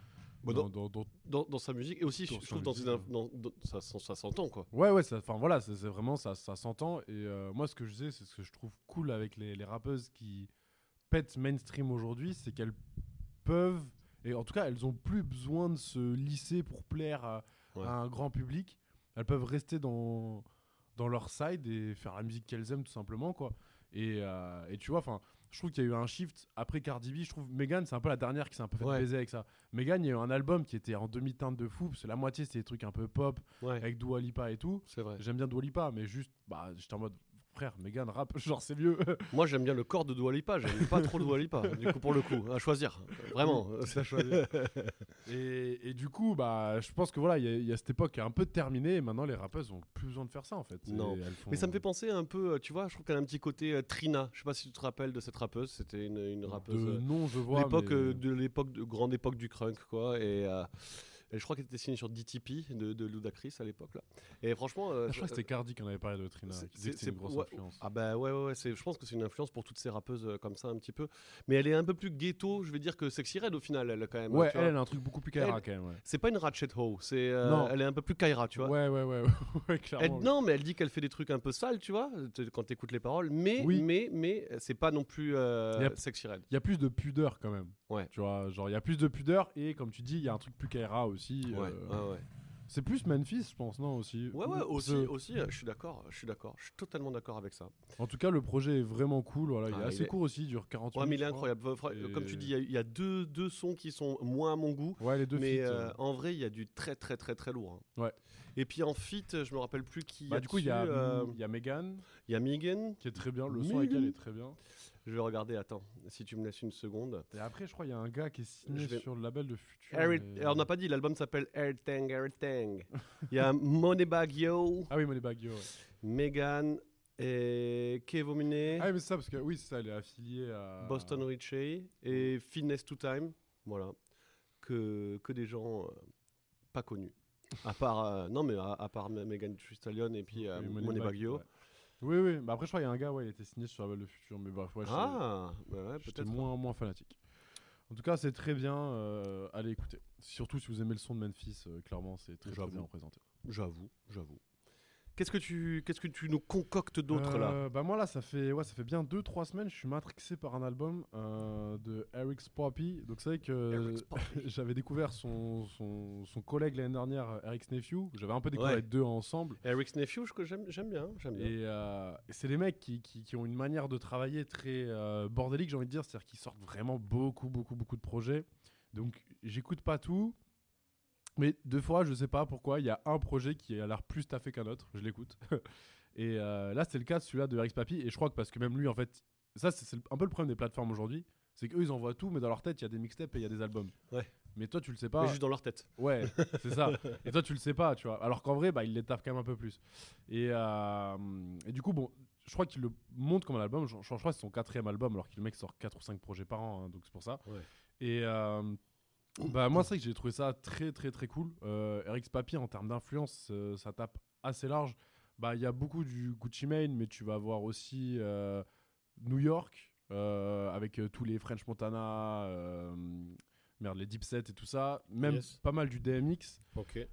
sa musique et aussi je trouve ça s'entend quoi. Ouais, enfin voilà, c'est vraiment ça s'entend. Et moi, ce que je disais, c'est ce que je trouve cool avec les rappeuses qui pètent mainstream aujourd'hui, c'est qu'elles peuvent Et en tout cas, elles ont plus besoin de se lisser pour plaire à un grand public. Elles peuvent rester dans leur side et faire la musique qu'elles aiment tout simplement, quoi. Et tu vois, enfin, je trouve qu'il y a eu un shift après Cardi B. Je trouve Megan, c'est un peu la dernière qui s'est un peu fait baiser avec ça. Megan, il y a eu un album qui était en demi-teinte de fou, parce que la moitié c'était des trucs un peu pop avec Dua Lipa et tout. C'est vrai. J'aime bien Dua Lipa, mais juste, j'étais en mode frère, Megan rap, genre c'est mieux. Moi j'aime bien le corps de Dua Lipa, j'aime pas trop Dua Lipa. Du coup, pour le coup, à choisir, vraiment. C'est à choisir. et du coup, je pense que voilà, il y a cette époque qui est un peu terminée, et maintenant les rappeuses ont plus besoin de faire ça en fait. Non. Mais ça me fait penser un peu, tu vois, je trouve qu'elle a un petit côté Trina. Je sais pas si tu te rappelles de cette rappeuse, c'était une rappeuse. Non, je vois. De grande époque du crunk, quoi. Et je crois qu'elle était signée sur DTP de Ludacris à l'époque là. Et franchement, je crois que c'était Cardi qui en avait parlé de Trina. C'est une grosse influence. Ah bah ouais. Je pense que c'est une influence pour toutes ces rappeuses comme ça un petit peu. Mais elle est un peu plus ghetto, je vais dire, que Sexy Red au final, elle quand même. Ouais, elle a un truc beaucoup plus Kaira quand même. Ouais. C'est pas une Ratchet Ho, elle est un peu plus Kaira, tu vois. Ouais, clairement. Non, mais elle dit qu'elle fait des trucs un peu sales, tu vois, quand t'écoutes les paroles. Mais c'est pas non plus Sexy Red. Il y a plus de pudeur quand même. Ouais. Tu vois, genre il y a plus de pudeur et comme tu dis, il y a un truc plus Kaira aussi. C'est plus Memphis, je pense, non aussi. Ouais, aussi. Je suis d'accord. Je suis totalement d'accord avec ça. En tout cas, le projet est vraiment cool. Voilà, il est assez court aussi, il dure 40 minutes. Ouais, mais il est incroyable. Comme tu dis, il y a deux sons qui sont moins à mon goût. Ouais, les deux. Mais en vrai, il y a du très très très très lourd. Hein. Ouais. Et puis en feat, je me rappelle plus qui. Du coup, il y a Megan. Il y a Megan. Qui est très bien. Le son avec elle est très bien. Je vais regarder, attends, si tu me laisses une seconde. Et après, je crois qu'il y a un gars qui est signé sur le label de Future. Alors, on n'a pas dit, l'album s'appelle Everything. Il y a Moneybag Yo. Ah oui, Moneybag Yo. Ouais. Megan et Kevo Mune. Ah oui, mais c'est ça, parce que oui, c'est ça, elle est affiliée à Boston Richie et Finesse to Time. Voilà. Que des gens pas connus. À part, à part Megan Thee Stallion et puis Moneybag Yo. Ouais. Oui. Bah après, je crois qu'il y a un gars, il était signé sur la label de Future, mais bref, peut-être moins fanatique. En tout cas, c'est très bien. Allez écouter. Surtout si vous aimez le son de Memphis, clairement, c'est très bien représenté. J'avoue. Qu'est-ce que tu nous concoctes d'autre là? Moi là, ça fait bien 2-3 semaines, je suis matrixé par un album de Eric's Poppy. Donc c'est vrai que j'avais découvert son collègue l'année dernière, Eric's Nephew. J'avais un peu découvert les deux ensemble. Eric's Nephew, j'aime bien. Et c'est des mecs qui ont une manière de travailler très bordélique, j'ai envie de dire. C'est-à-dire qu'ils sortent vraiment beaucoup de projets. Donc j'écoute pas tout. Mais deux fois, je sais pas pourquoi, il y a un projet qui a l'air plus taffé qu'un autre, je l'écoute. Et là, c'est le cas de celui-là de Eric's Papi. Et je crois que parce que même lui, en fait, ça, c'est un peu le problème des plateformes aujourd'hui. C'est qu'eux, ils envoient tout, mais dans leur tête, il y a des mixtapes et il y a des albums. Ouais. Mais toi, tu le sais pas. Mais juste dans leur tête. Ouais, c'est ça. Et toi, tu le sais pas, tu vois. Alors qu'en vrai, ils les taffent quand même un peu plus. Et du coup, bon, je crois qu'il le monte comme un album. Je crois que c'est son 4e album, alors que le mec sort 4 ou 5 projets par an, hein, donc c'est pour ça. Ouais. Et moi, c'est vrai que j'ai trouvé ça très cool. Eric's Papi, en termes d'influence, ça tape assez large. Il y a beaucoup du Gucci Mane, mais tu vas voir aussi New York, avec tous les French Montana, les Dipset et tout ça. Même pas mal du DMX. Ok.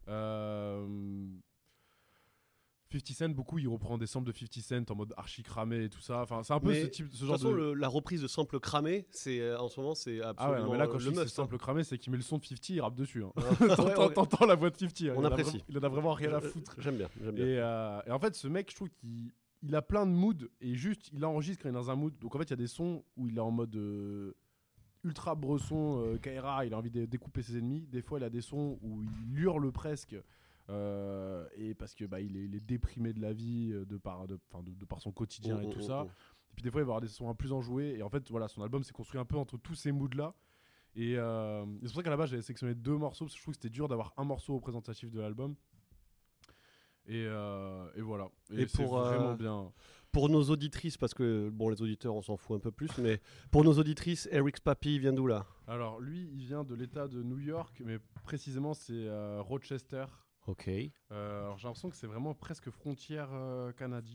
50 Cent, beaucoup, il reprend des samples de 50 Cent en mode archi cramé et tout ça. Enfin, c'est un peu ce genre de... De toute façon, la reprise de samples cramés, en ce moment, c'est absolument mais là, quand je dis sample cramé, c'est qu'il met le son de 50, il rappe dessus. Hein. T'entends la voix de 50. On apprécie. Il en a vraiment rien à foutre. J'aime bien. Et en fait, ce mec, je trouve qu'il a plein de moods et juste, il enregistre quand il est dans un mood. Donc en fait, il y a des sons où il est en mode ultra bresson, Kaira, il a envie de découper ses ennemis. Des fois, il a des sons où il hurle presque. Et parce que il est déprimé de la vie de par son quotidien et tout ça. Et puis des fois il va avoir des sons un peu plus enjoués et en fait voilà, son album s'est construit un peu entre tous ces moods là et c'est pour ça qu'à la base j'avais sélectionné 2 morceaux parce que je trouve que c'était dur d'avoir un morceau représentatif de l'album et voilà et c'est vraiment bien. Pour nos auditrices, parce que bon, les auditeurs on s'en fout un peu plus, mais pour nos auditrices, Eric's Papi il vient d'où là? Alors lui il vient de l'état de New York, mais précisément c'est Rochester. Ok. Alors j'ai l'impression que c'est vraiment presque frontière Canada.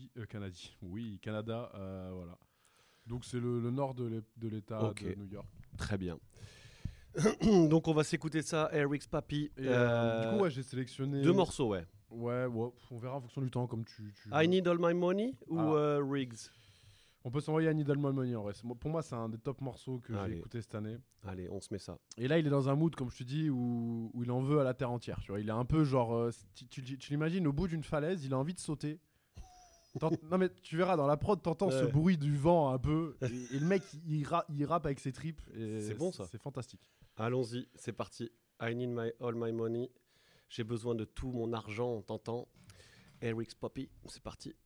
Voilà. Donc c'est le nord de l'État de New York. Très bien. Donc on va s'écouter ça, Eric's Papi. Du coup j'ai sélectionné 2 morceaux, ouais. Ouais, on verra en fonction du temps comme tu I Need All My Money ou Riggs? On peut s'envoyer à Needle Money en vrai. Pour moi, c'est un des top morceaux que j'ai écouté cette année. Allez, on se met ça. Et là, il est dans un mood, comme je te dis, où il en veut à la terre entière. Tu vois, il est un peu genre. Tu l'imagines au bout d'une falaise, il a envie de sauter. Non, mais tu verras, dans la prod, t'entends ce bruit du vent un peu. Et le mec, il rappe avec ses tripes. C'est bon ça. C'est fantastique. Allons-y, c'est parti. I need all my money. J'ai besoin de tout mon argent, t'entends. Eric's Poppy, c'est parti.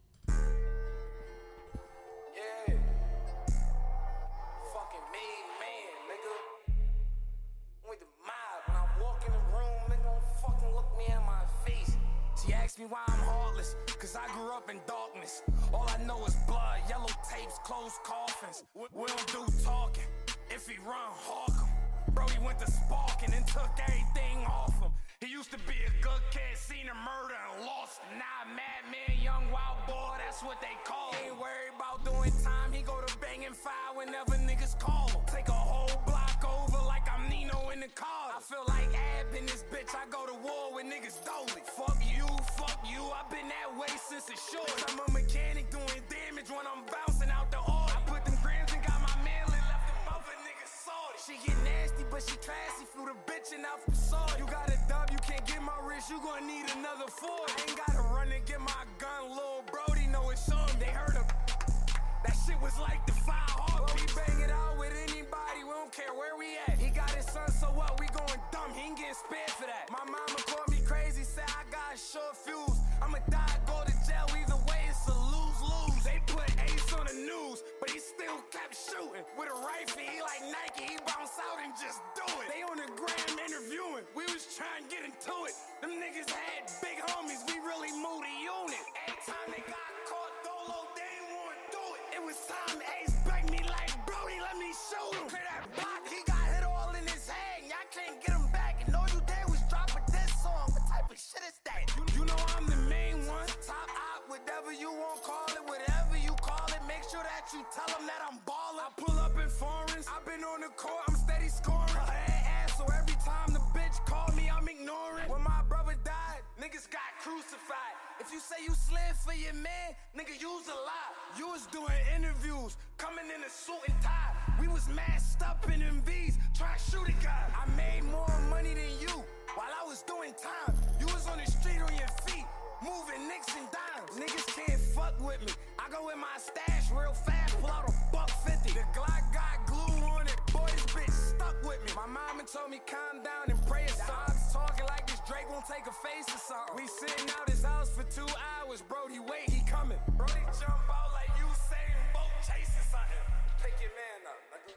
Me why I'm heartless, cause I grew up in darkness. All I know is blood, yellow tapes, closed coffins. We don't do talking, if he run, hawk him. Brody went to sparking and took everything off him. He used to be a good kid, seen a murder and lost it. Now a madman, young wild boy, that's what they call him. Ain't worried about doing time, he go to banging fire whenever niggas call him. Take a whole block over like I'm Nino in the car. I feel like Ab in this bitch, I go to war with niggas dolly. Fuck you, I've been that way since the short. I'm a mechanic doing damage when I'm bouncing out the order. I put them grams and got my mail and left them other niggas salty. She get nasty, but she classy, flew the bitch and out the sword. You got a dub, you can't get my wrist, you gon' need another 40. I ain't gotta run and get my gun, lil' Brody know it's on. They heard him. That shit was like the fire hard. Well, we bang it out with anybody, we don't care where we at. He got his son, so what? We going dumb, he ain't getting spared for that. My mama called me crazy, said I got a short fuse. I'ma die, go to jail, either way it's a lose-lose. They put Ace on the news, but he still kept shooting. With a rifle, he like Nike, he bounce out and just do it. They on the gram interviewing, we was trying to get into it. Them niggas had big homies, we really moved the unit. Every time they got caught dolo, they didn't want to do it. It was time Ace begged me like, Brody, let me show him. Clear that block, he got hit all in his head, y'all can't get him back. And all you did was drop a diss song. What type of shit is that? You know I'm the main one, top op, whatever you want, call it, whatever you call it. Make sure that you tell them that I'm ballin'. I pull up in foreigns, I've been on the court, I'm steady scoring. Her ass, so every time the bitch call me, I'm ignoring. When my brother died, niggas got crucified. If you say you slid for your man, nigga, you's a lie. You was doing interviews, coming in a suit and tie. We was masked up in MVs, trying to shoot a guy. I made more money than you while I was doing time. You was on the street on your feet, moving nicks and dimes. Niggas can't fuck with me. I go in my stash real fast, pull out a $150. The Glock got glue on it, boy, this bitch stuck with me. My mama told me calm down and pray a song. Talking like this Drake won't take a face or something. We sitting out his house for 2 hours, Brody wait, he coming. Brody jump out like you saying boat chasing something. Pick your man up, nigga.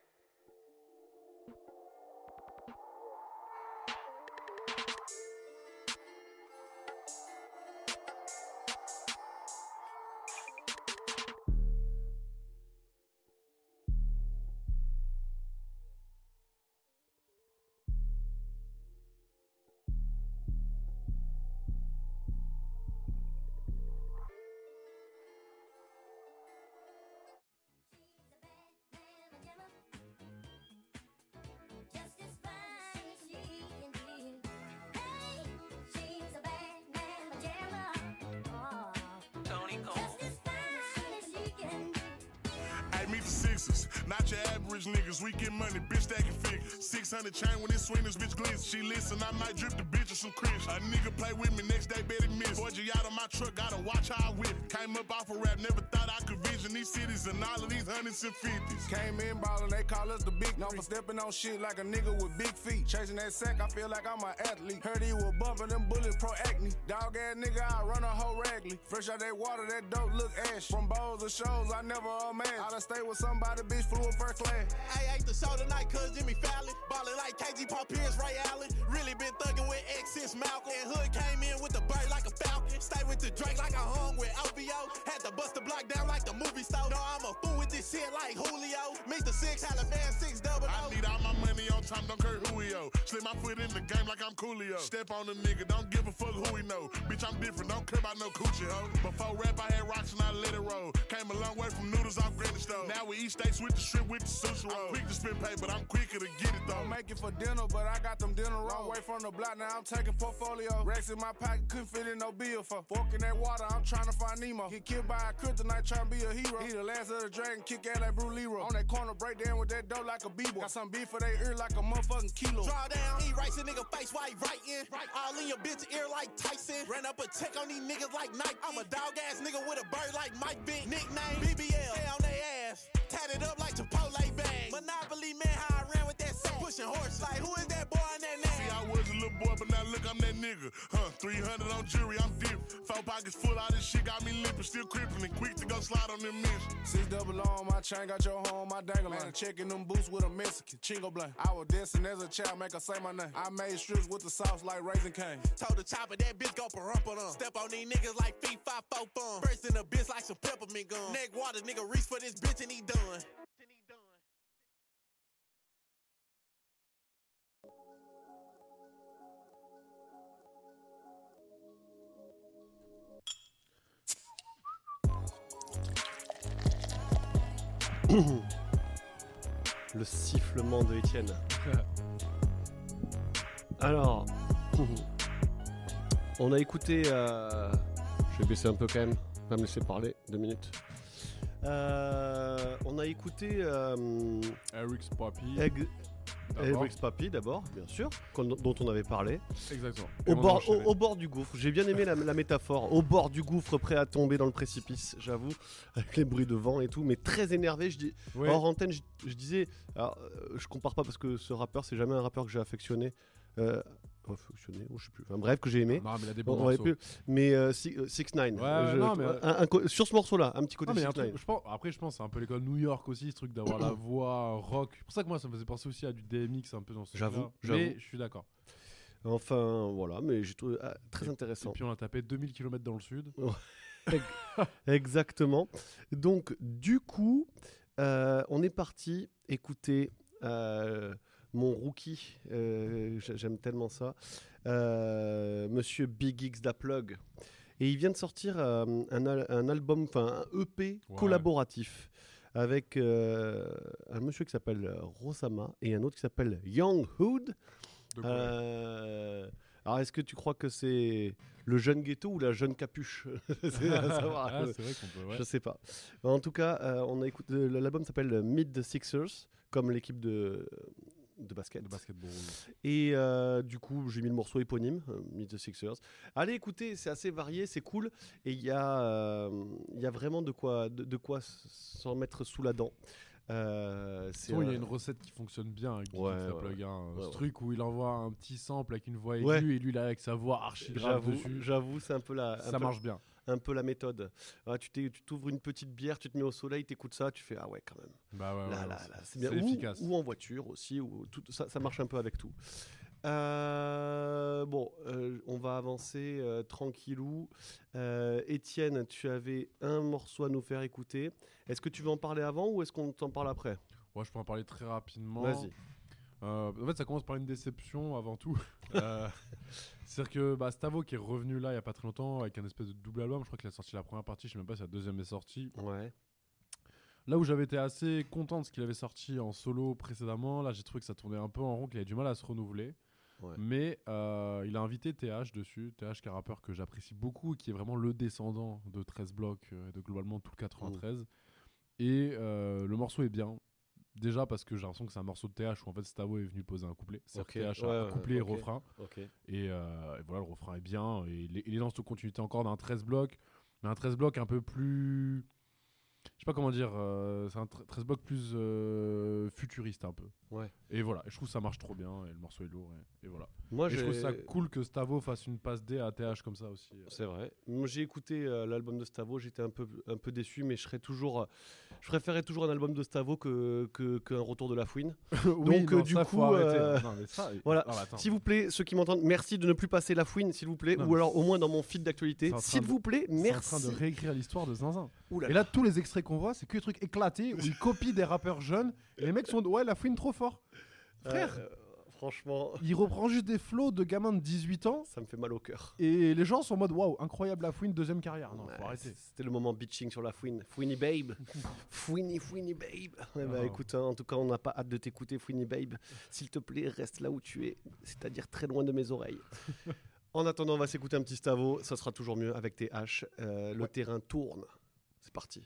Not your average niggas, we get money, bitch stacking figures. 600 chain when it swing, this bitch glitz. She listen, I might drip the bitch with some Chris. A nigga play with me, next day bet he miss. Boy, G out of my truck, gotta watch how I whip. Came up off a rap, never thought I could vision these cities and all of these hundreds and fifties. Came in ballin', they call us the big known for stepping on shit like a nigga with big feet. Chasing that sack, I feel like I'm an athlete. Heard he was bumping them bullets, pro acne. Dog ass nigga, I run a whole raggly. Fresh out that water, that dope look ash. From bowls or shows, I never amassed. I done stay with somebody, bitch, flew in first class. I ate the show tonight, cuz Jimmy Fallon. Ballin' like KG Pompey's Ray Allen. Really been thuggin' with X since Malcolm. And Hood came in with the bird like a falcon. Stay with the Drake like I hung with OVO. Had to bust the block down like the movie store. No, I'm a fool with this shit like Julio. Mr. 6, Alabama 6 double O. I need all my money on time, don't care who he owe. Slip my foot in the game like I'm Coolio. Step on a nigga, don't give a fuck who he know. Bitch, I'm different, don't care about no coochie, ho. Before rap, I had rocks and I let it roll. Came a long way from noodles off Granny Stove. Now we eat steaks with the shrimp with the sushi roll. I'm quick to spend pay, but I'm quicker to get it though. Don't make it for dinner, but I got them dinner rolls. Away from the block, now I'm taking portfolio. Racks in my pocket, couldn't fit in no bill for. Fork in that water, I'm trying to find Nemo. Get killed by a kryptonite, trying to be a hero. He the last of the dragon, kick ass like Bruce Leroy. On that corner, break down with that dough like a b-boy. Got some beef for their ear like a motherfucking kilo. Draw down, he writes a nigga face while he writing. All in your bitch ear like Tyson. Ran up a check on these niggas like Nike. I'm a dog ass nigga with a bird like Mike Vick. Nickname BBL, stay on they ass. Tatted up like Chipotle bag. Monopoly man, how I ran with that sack. Pushing horse like, who is that boy on that name? See, I was a little boy, but now look, I'm that nigga. 300 on jury, I'm different. 4 pockets full, all this shit got me lippin'. Still crippin' and quick to go slide on them missions. 6 double on my chain, got your home, my dangle line. Checking them boots with a Mexican, Chingo blank. I was dancing as a child, make her say my name. I made strips with the sauce like Raisin Cane. Told the chopper that bitch go parumpa. Step on these niggas like feet 5 4 fun. Burst in the bitch like some peppermint gum. Neck water, nigga reach for this bitch and he done. Le sifflement de Étienne. Alors, on a écouté. Je vais baisser un peu quand même. Va me laisser parler 2 minutes. On a écouté Eric's Papi. Eric's Papi d'abord, bien sûr, dont on avait parlé. Exactement. Au bord du gouffre. J'ai bien aimé la métaphore. Au bord du gouffre, prêt à tomber dans le précipice, j'avoue, avec les bruits de vent et tout, mais très énervé. Ouais. Hors antenne, je disais, alors, je compare pas parce que ce rappeur, c'est jamais un rappeur que j'ai affectionné. Je sais plus. Enfin, bref, que j'ai aimé. Non, mais il a des bons morceaux. Mais 6ix9ine. Ouais, sur ce morceau-là, un petit côté 6ix9ine. Après, je pense c'est un peu l'école New York aussi, ce truc d'avoir la voix rock. C'est pour ça que moi, ça me faisait penser aussi à du DMX un peu dans ce J'avoue. Mais je suis d'accord. Enfin, voilà, mais j'ai trouvé très intéressant. Et puis, on a tapé 2000 km dans le sud. Exactement. Donc, du coup, on est parti écouter mon rookie, j'aime tellement ça, Monsieur Big X da Plug. Et il vient de sortir un album, enfin un EP collaboratif avec un monsieur qui s'appelle Rosama et un autre qui s'appelle Young Hood. Alors, est-ce que tu crois que c'est le jeune ghetto ou la jeune capuche? C'est à savoir. C'est vrai qu'on peut, ouais. Je sais pas. En tout cas, on a écouté. L'album s'appelle Meet the Sixers, comme l'équipe de basketball. Et du coup, j'ai mis le morceau éponyme, Meet the Sixers. Allez écoutez, c'est assez varié, c'est cool. Et il y a vraiment de quoi s'en mettre sous la dent. Il y a une recette qui fonctionne bien avec Plug, ce truc où il envoie un petit sample avec une voix aiguë et lui là avec sa voix archi grave dessus. J'avoue, c'est un peu ça marche bien. Un peu la méthode. Tu t'ouvres une petite bière, tu te mets au soleil, t'écoutes ça, tu fais ah ouais quand même. Bah ouais, là, c'est bien. Efficace. Ou en voiture aussi, ça marche un peu avec tout. On va avancer tranquillou. Étienne, tu avais un morceau à nous faire écouter. Est-ce que tu veux en parler avant ou est-ce qu'on t'en parle après? Ouais, je peux en parler très rapidement. Vas-y. En fait, ça commence par une déception avant tout. C'est-à-dire que Stavo qui est revenu là il n'y a pas très longtemps avec un espèce de double album. Je crois qu'il a sorti la première partie, je sais même pas si la deuxième est sortie. Ouais. Là où j'avais été assez content de ce qu'il avait sorti en solo précédemment, là j'ai trouvé que ça tournait un peu en rond, qu'il avait du mal à se renouveler. Ouais. Mais il a invité TH dessus, TH qui est un rappeur que j'apprécie beaucoup et qui est vraiment le descendant de 13 blocs et de globalement tout le 93. Et le morceau est bien. Déjà parce que j'ai l'impression que c'est un morceau de TH où en fait Stavo est venu poser un couplet. TH a un couplet et refrain. Et voilà, le refrain est bien. Et il est dans cette continuité encore d'un 13 blocs, mais un 13 blocs un peu plus... Je sais pas comment dire, c'est un 13 blocs plus futuriste un peu. Ouais. Et voilà, je trouve que ça marche trop bien et le morceau est lourd et voilà. Moi, je trouve ça cool que Stavo fasse une passe D à TH comme ça aussi. C'est vrai. Moi, j'ai écouté l'album de Stavo, j'étais un peu déçu, mais je préférais toujours un album de Stavo qu'un retour de La Fouine. Oui, donc du coup, voilà. Non, s'il vous plaît, ceux qui m'entendent, merci de ne plus passer La Fouine, s'il vous plaît, ou alors au moins dans mon feed d'actualité, s'il vous plaît, merci. C'est en train de réécrire l'histoire de Zinzin. Et là, tous les extraits qu'on voit, c'est que des trucs éclatés où ils copient des rappeurs jeunes et les mecs sont La Fouine trop fort. Frère, franchement. Il reprend juste des flows de gamins de 18 ans. Ça me fait mal au cœur. Et les gens sont en mode waouh, incroyable la Fouine, deuxième carrière. Non, faut arrêter. C'était le moment bitching sur la Fouine. Fouini Babe. Fouini Babe. Ouais, bah, écoute, en tout cas, on n'a pas hâte de t'écouter, Fouini Babe. S'il te plaît, reste là où tu es, c'est-à-dire très loin de mes oreilles. En attendant, on va s'écouter un petit Stavo. Ça sera toujours mieux avec tes haches. Le terrain tourne. C'est parti.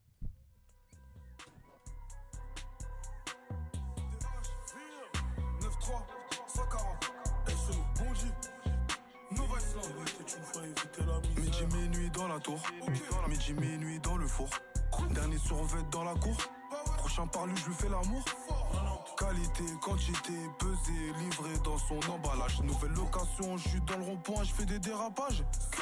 Midi minuit dans la tour, midi minuit dans le four. Dernier survêt dans la cour, prochain par lui je lui fais l'amour. Qualité, quantité, pesé, livré dans son emballage. Nouvelle location, je suis dans le rond-point, je fais des dérapages.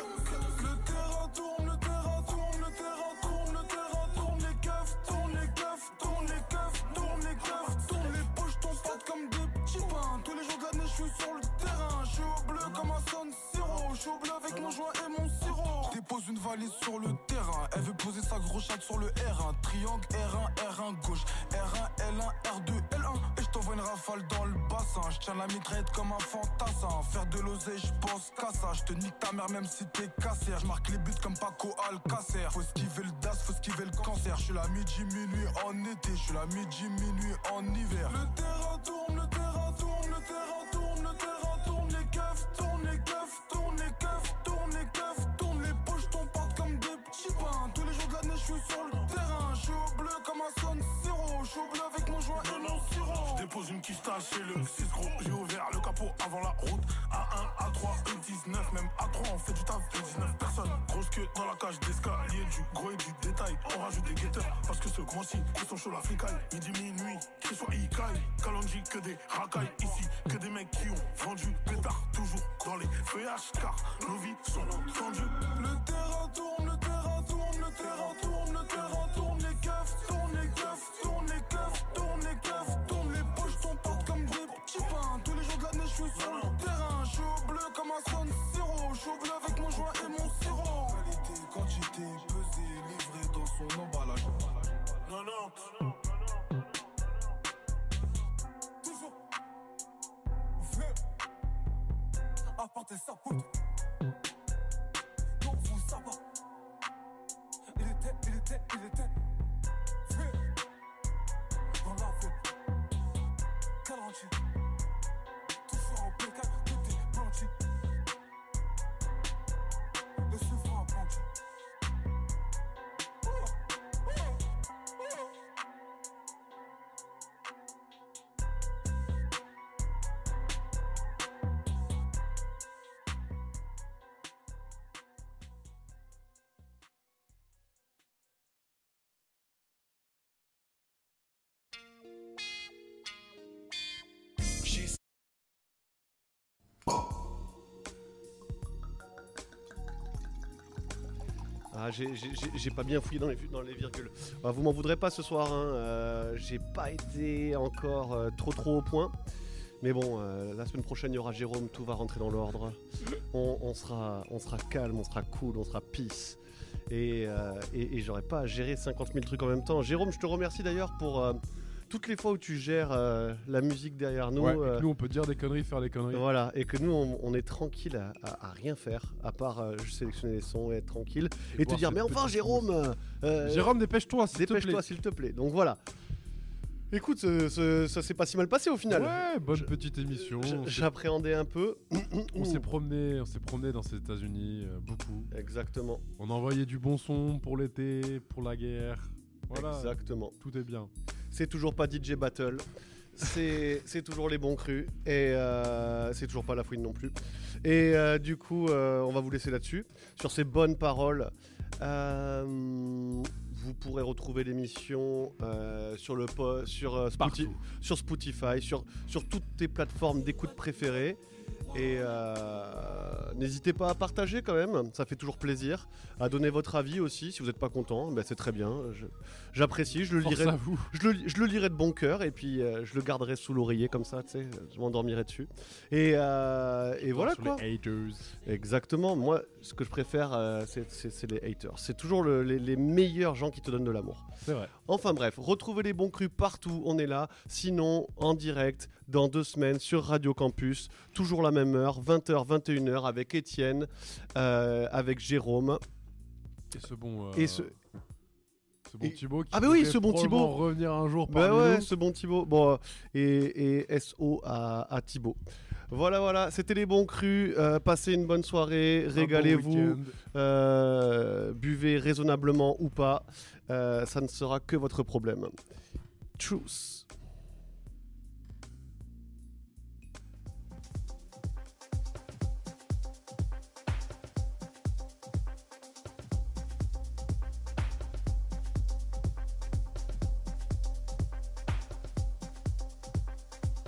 Le terrain tourne, le terrain tourne, le terrain tourne, le terrain tourne, les keufs tournent, les keufs tournent, les keufs tournent, les keufs tournent, les poches tombent pas comme des petits pains. Tous les jours de l'année, je suis sur le terrain, je suis au bleu comme un San Siro, je suis au bleu avec mon joint et mon sirop. Je dépose une valise sur le terrain, elle veut poser sa grosse chatte sur le R1. Triangle R1, R1 gauche, R1, L1, R2, L1. Et je t'envoie une rafale dans le bassin. Je tiens la mitraillette comme un fantassin. Faire de l'oseille, je pense qu'à ça. Je te nique ta mère même si t'es cassère. Je marque les buts comme Paco Alcacer. Faut esquiver le DAS, faut esquiver le cancer. Je suis la midi minuit en été, je suis la midi minuit en hiver. Le terrain tourne, le terrain tourne, le terrain tourne, le terrain tourne. Les keufs tournent, les keufs tournent, les keufs tournent, les keufs tournent. Les poches tombent pas comme des petits pains. Tous les jours de l'année, je suis sur le terrain. Je suis au bleu comme un San Siro. Je suis au bleu avec mon joint et mon sirop. Je dépose une quiche chez le 6 gros. J'ai ouvert le capot avant la route. A1, A3, E19, même A3, on fait du taf. 19 personnes, grosse queue dans la cage d'escalier. Du gros et du détail. On rajoute des guetteurs parce que ce mois-ci, ils sont chauds la flicaille. Midi, minuit, qu'ils soient Ikai. Kalonji, que des racailles. Ici, que des mecs qui ont vendu pétard. Toujours dans les feuillages car nos vies sont tendues. Le terrain tourne, le terrain tourne, le terrain tourne, le terrain tourne. Les keufs tournent, les keufs tournent, les keufs tournent, les keufs tournent. Les poches tombent pas comme des petits pains. Tous les jours de l'année, je suis sur le terrain. Je suis au bleu comme un San Siro. Je suis au bleu avec mon joint et mon sirop. Qualité, quantité, pesé, livré dans son emballage. 90. Toujours vrai. Apportez sa poudre. Donc vous savez. Il était vrai. Dans la ville. Calanchi. Toujours en pécale, tout est blanchi. Le souverain blanchi. Ah, j'ai pas bien fouillé dans les virgules. Bah, vous m'en voudrez pas ce soir, hein. J'ai pas été encore trop au point. Mais bon, la semaine prochaine, il y aura Jérôme, tout va rentrer dans l'ordre. On sera calme, on sera cool, on sera peace. Et j'aurais pas à gérer 50 000 trucs en même temps. Jérôme, je te remercie d'ailleurs pour toutes les fois où tu gères la musique derrière nous. Ouais, et que nous, on peut dire des conneries, faire des conneries. Voilà, et que nous, on est tranquille à rien faire, à part sélectionner les sons et être tranquille. Et te dire, mais enfin, Jérôme Jérôme, dépêche-toi, s'il te plaît. Dépêche-toi, s'il te plaît. Donc voilà. Écoute, ça s'est pas si mal passé au final. Ouais, bonne petite émission. J'appréhendais un peu. On s'est promené dans ces États-Unis beaucoup. Exactement. On a envoyé du bon son pour l'été, pour la guerre. Voilà. Exactement. Tout est bien. C'est toujours pas DJ Battle. C'est toujours les bons crus. Et c'est toujours pas la fouine non plus. Et du coup, on va vous laisser là-dessus. Sur ces bonnes paroles. Vous pourrez retrouver l'émission sur Spotify, sur toutes tes plateformes d'écoute préférées. Et n'hésitez pas à partager quand même, ça fait toujours plaisir. À donner votre avis aussi, si vous n'êtes pas content, ben c'est très bien. J'apprécie, je le lirai de bon cœur et puis je le garderai sous l'oreiller comme ça, tu sais, je m'endormirai dessus. Et voilà quoi. Les haters. Exactement, moi ce que je préfère c'est les haters. C'est toujours les meilleurs gens qui te donnent de l'amour. C'est vrai. Enfin bref, retrouvez les bons crus partout, on est là. Sinon, en direct, dans 2 semaines, sur Radio Campus, toujours la même heure, 20h, 21h, avec Étienne, avec Jérôme. Et ce bon... Et ce bon Thibaut qui ce bon Thibaut revenir un jour parmi nous. Ce bon Thibaut. Bon, et SO à Thibaut. Voilà, c'était les bons crus. Passez une bonne soirée, régalez-vous, buvez raisonnablement ou pas. Ça ne sera que votre problème. Tchuss.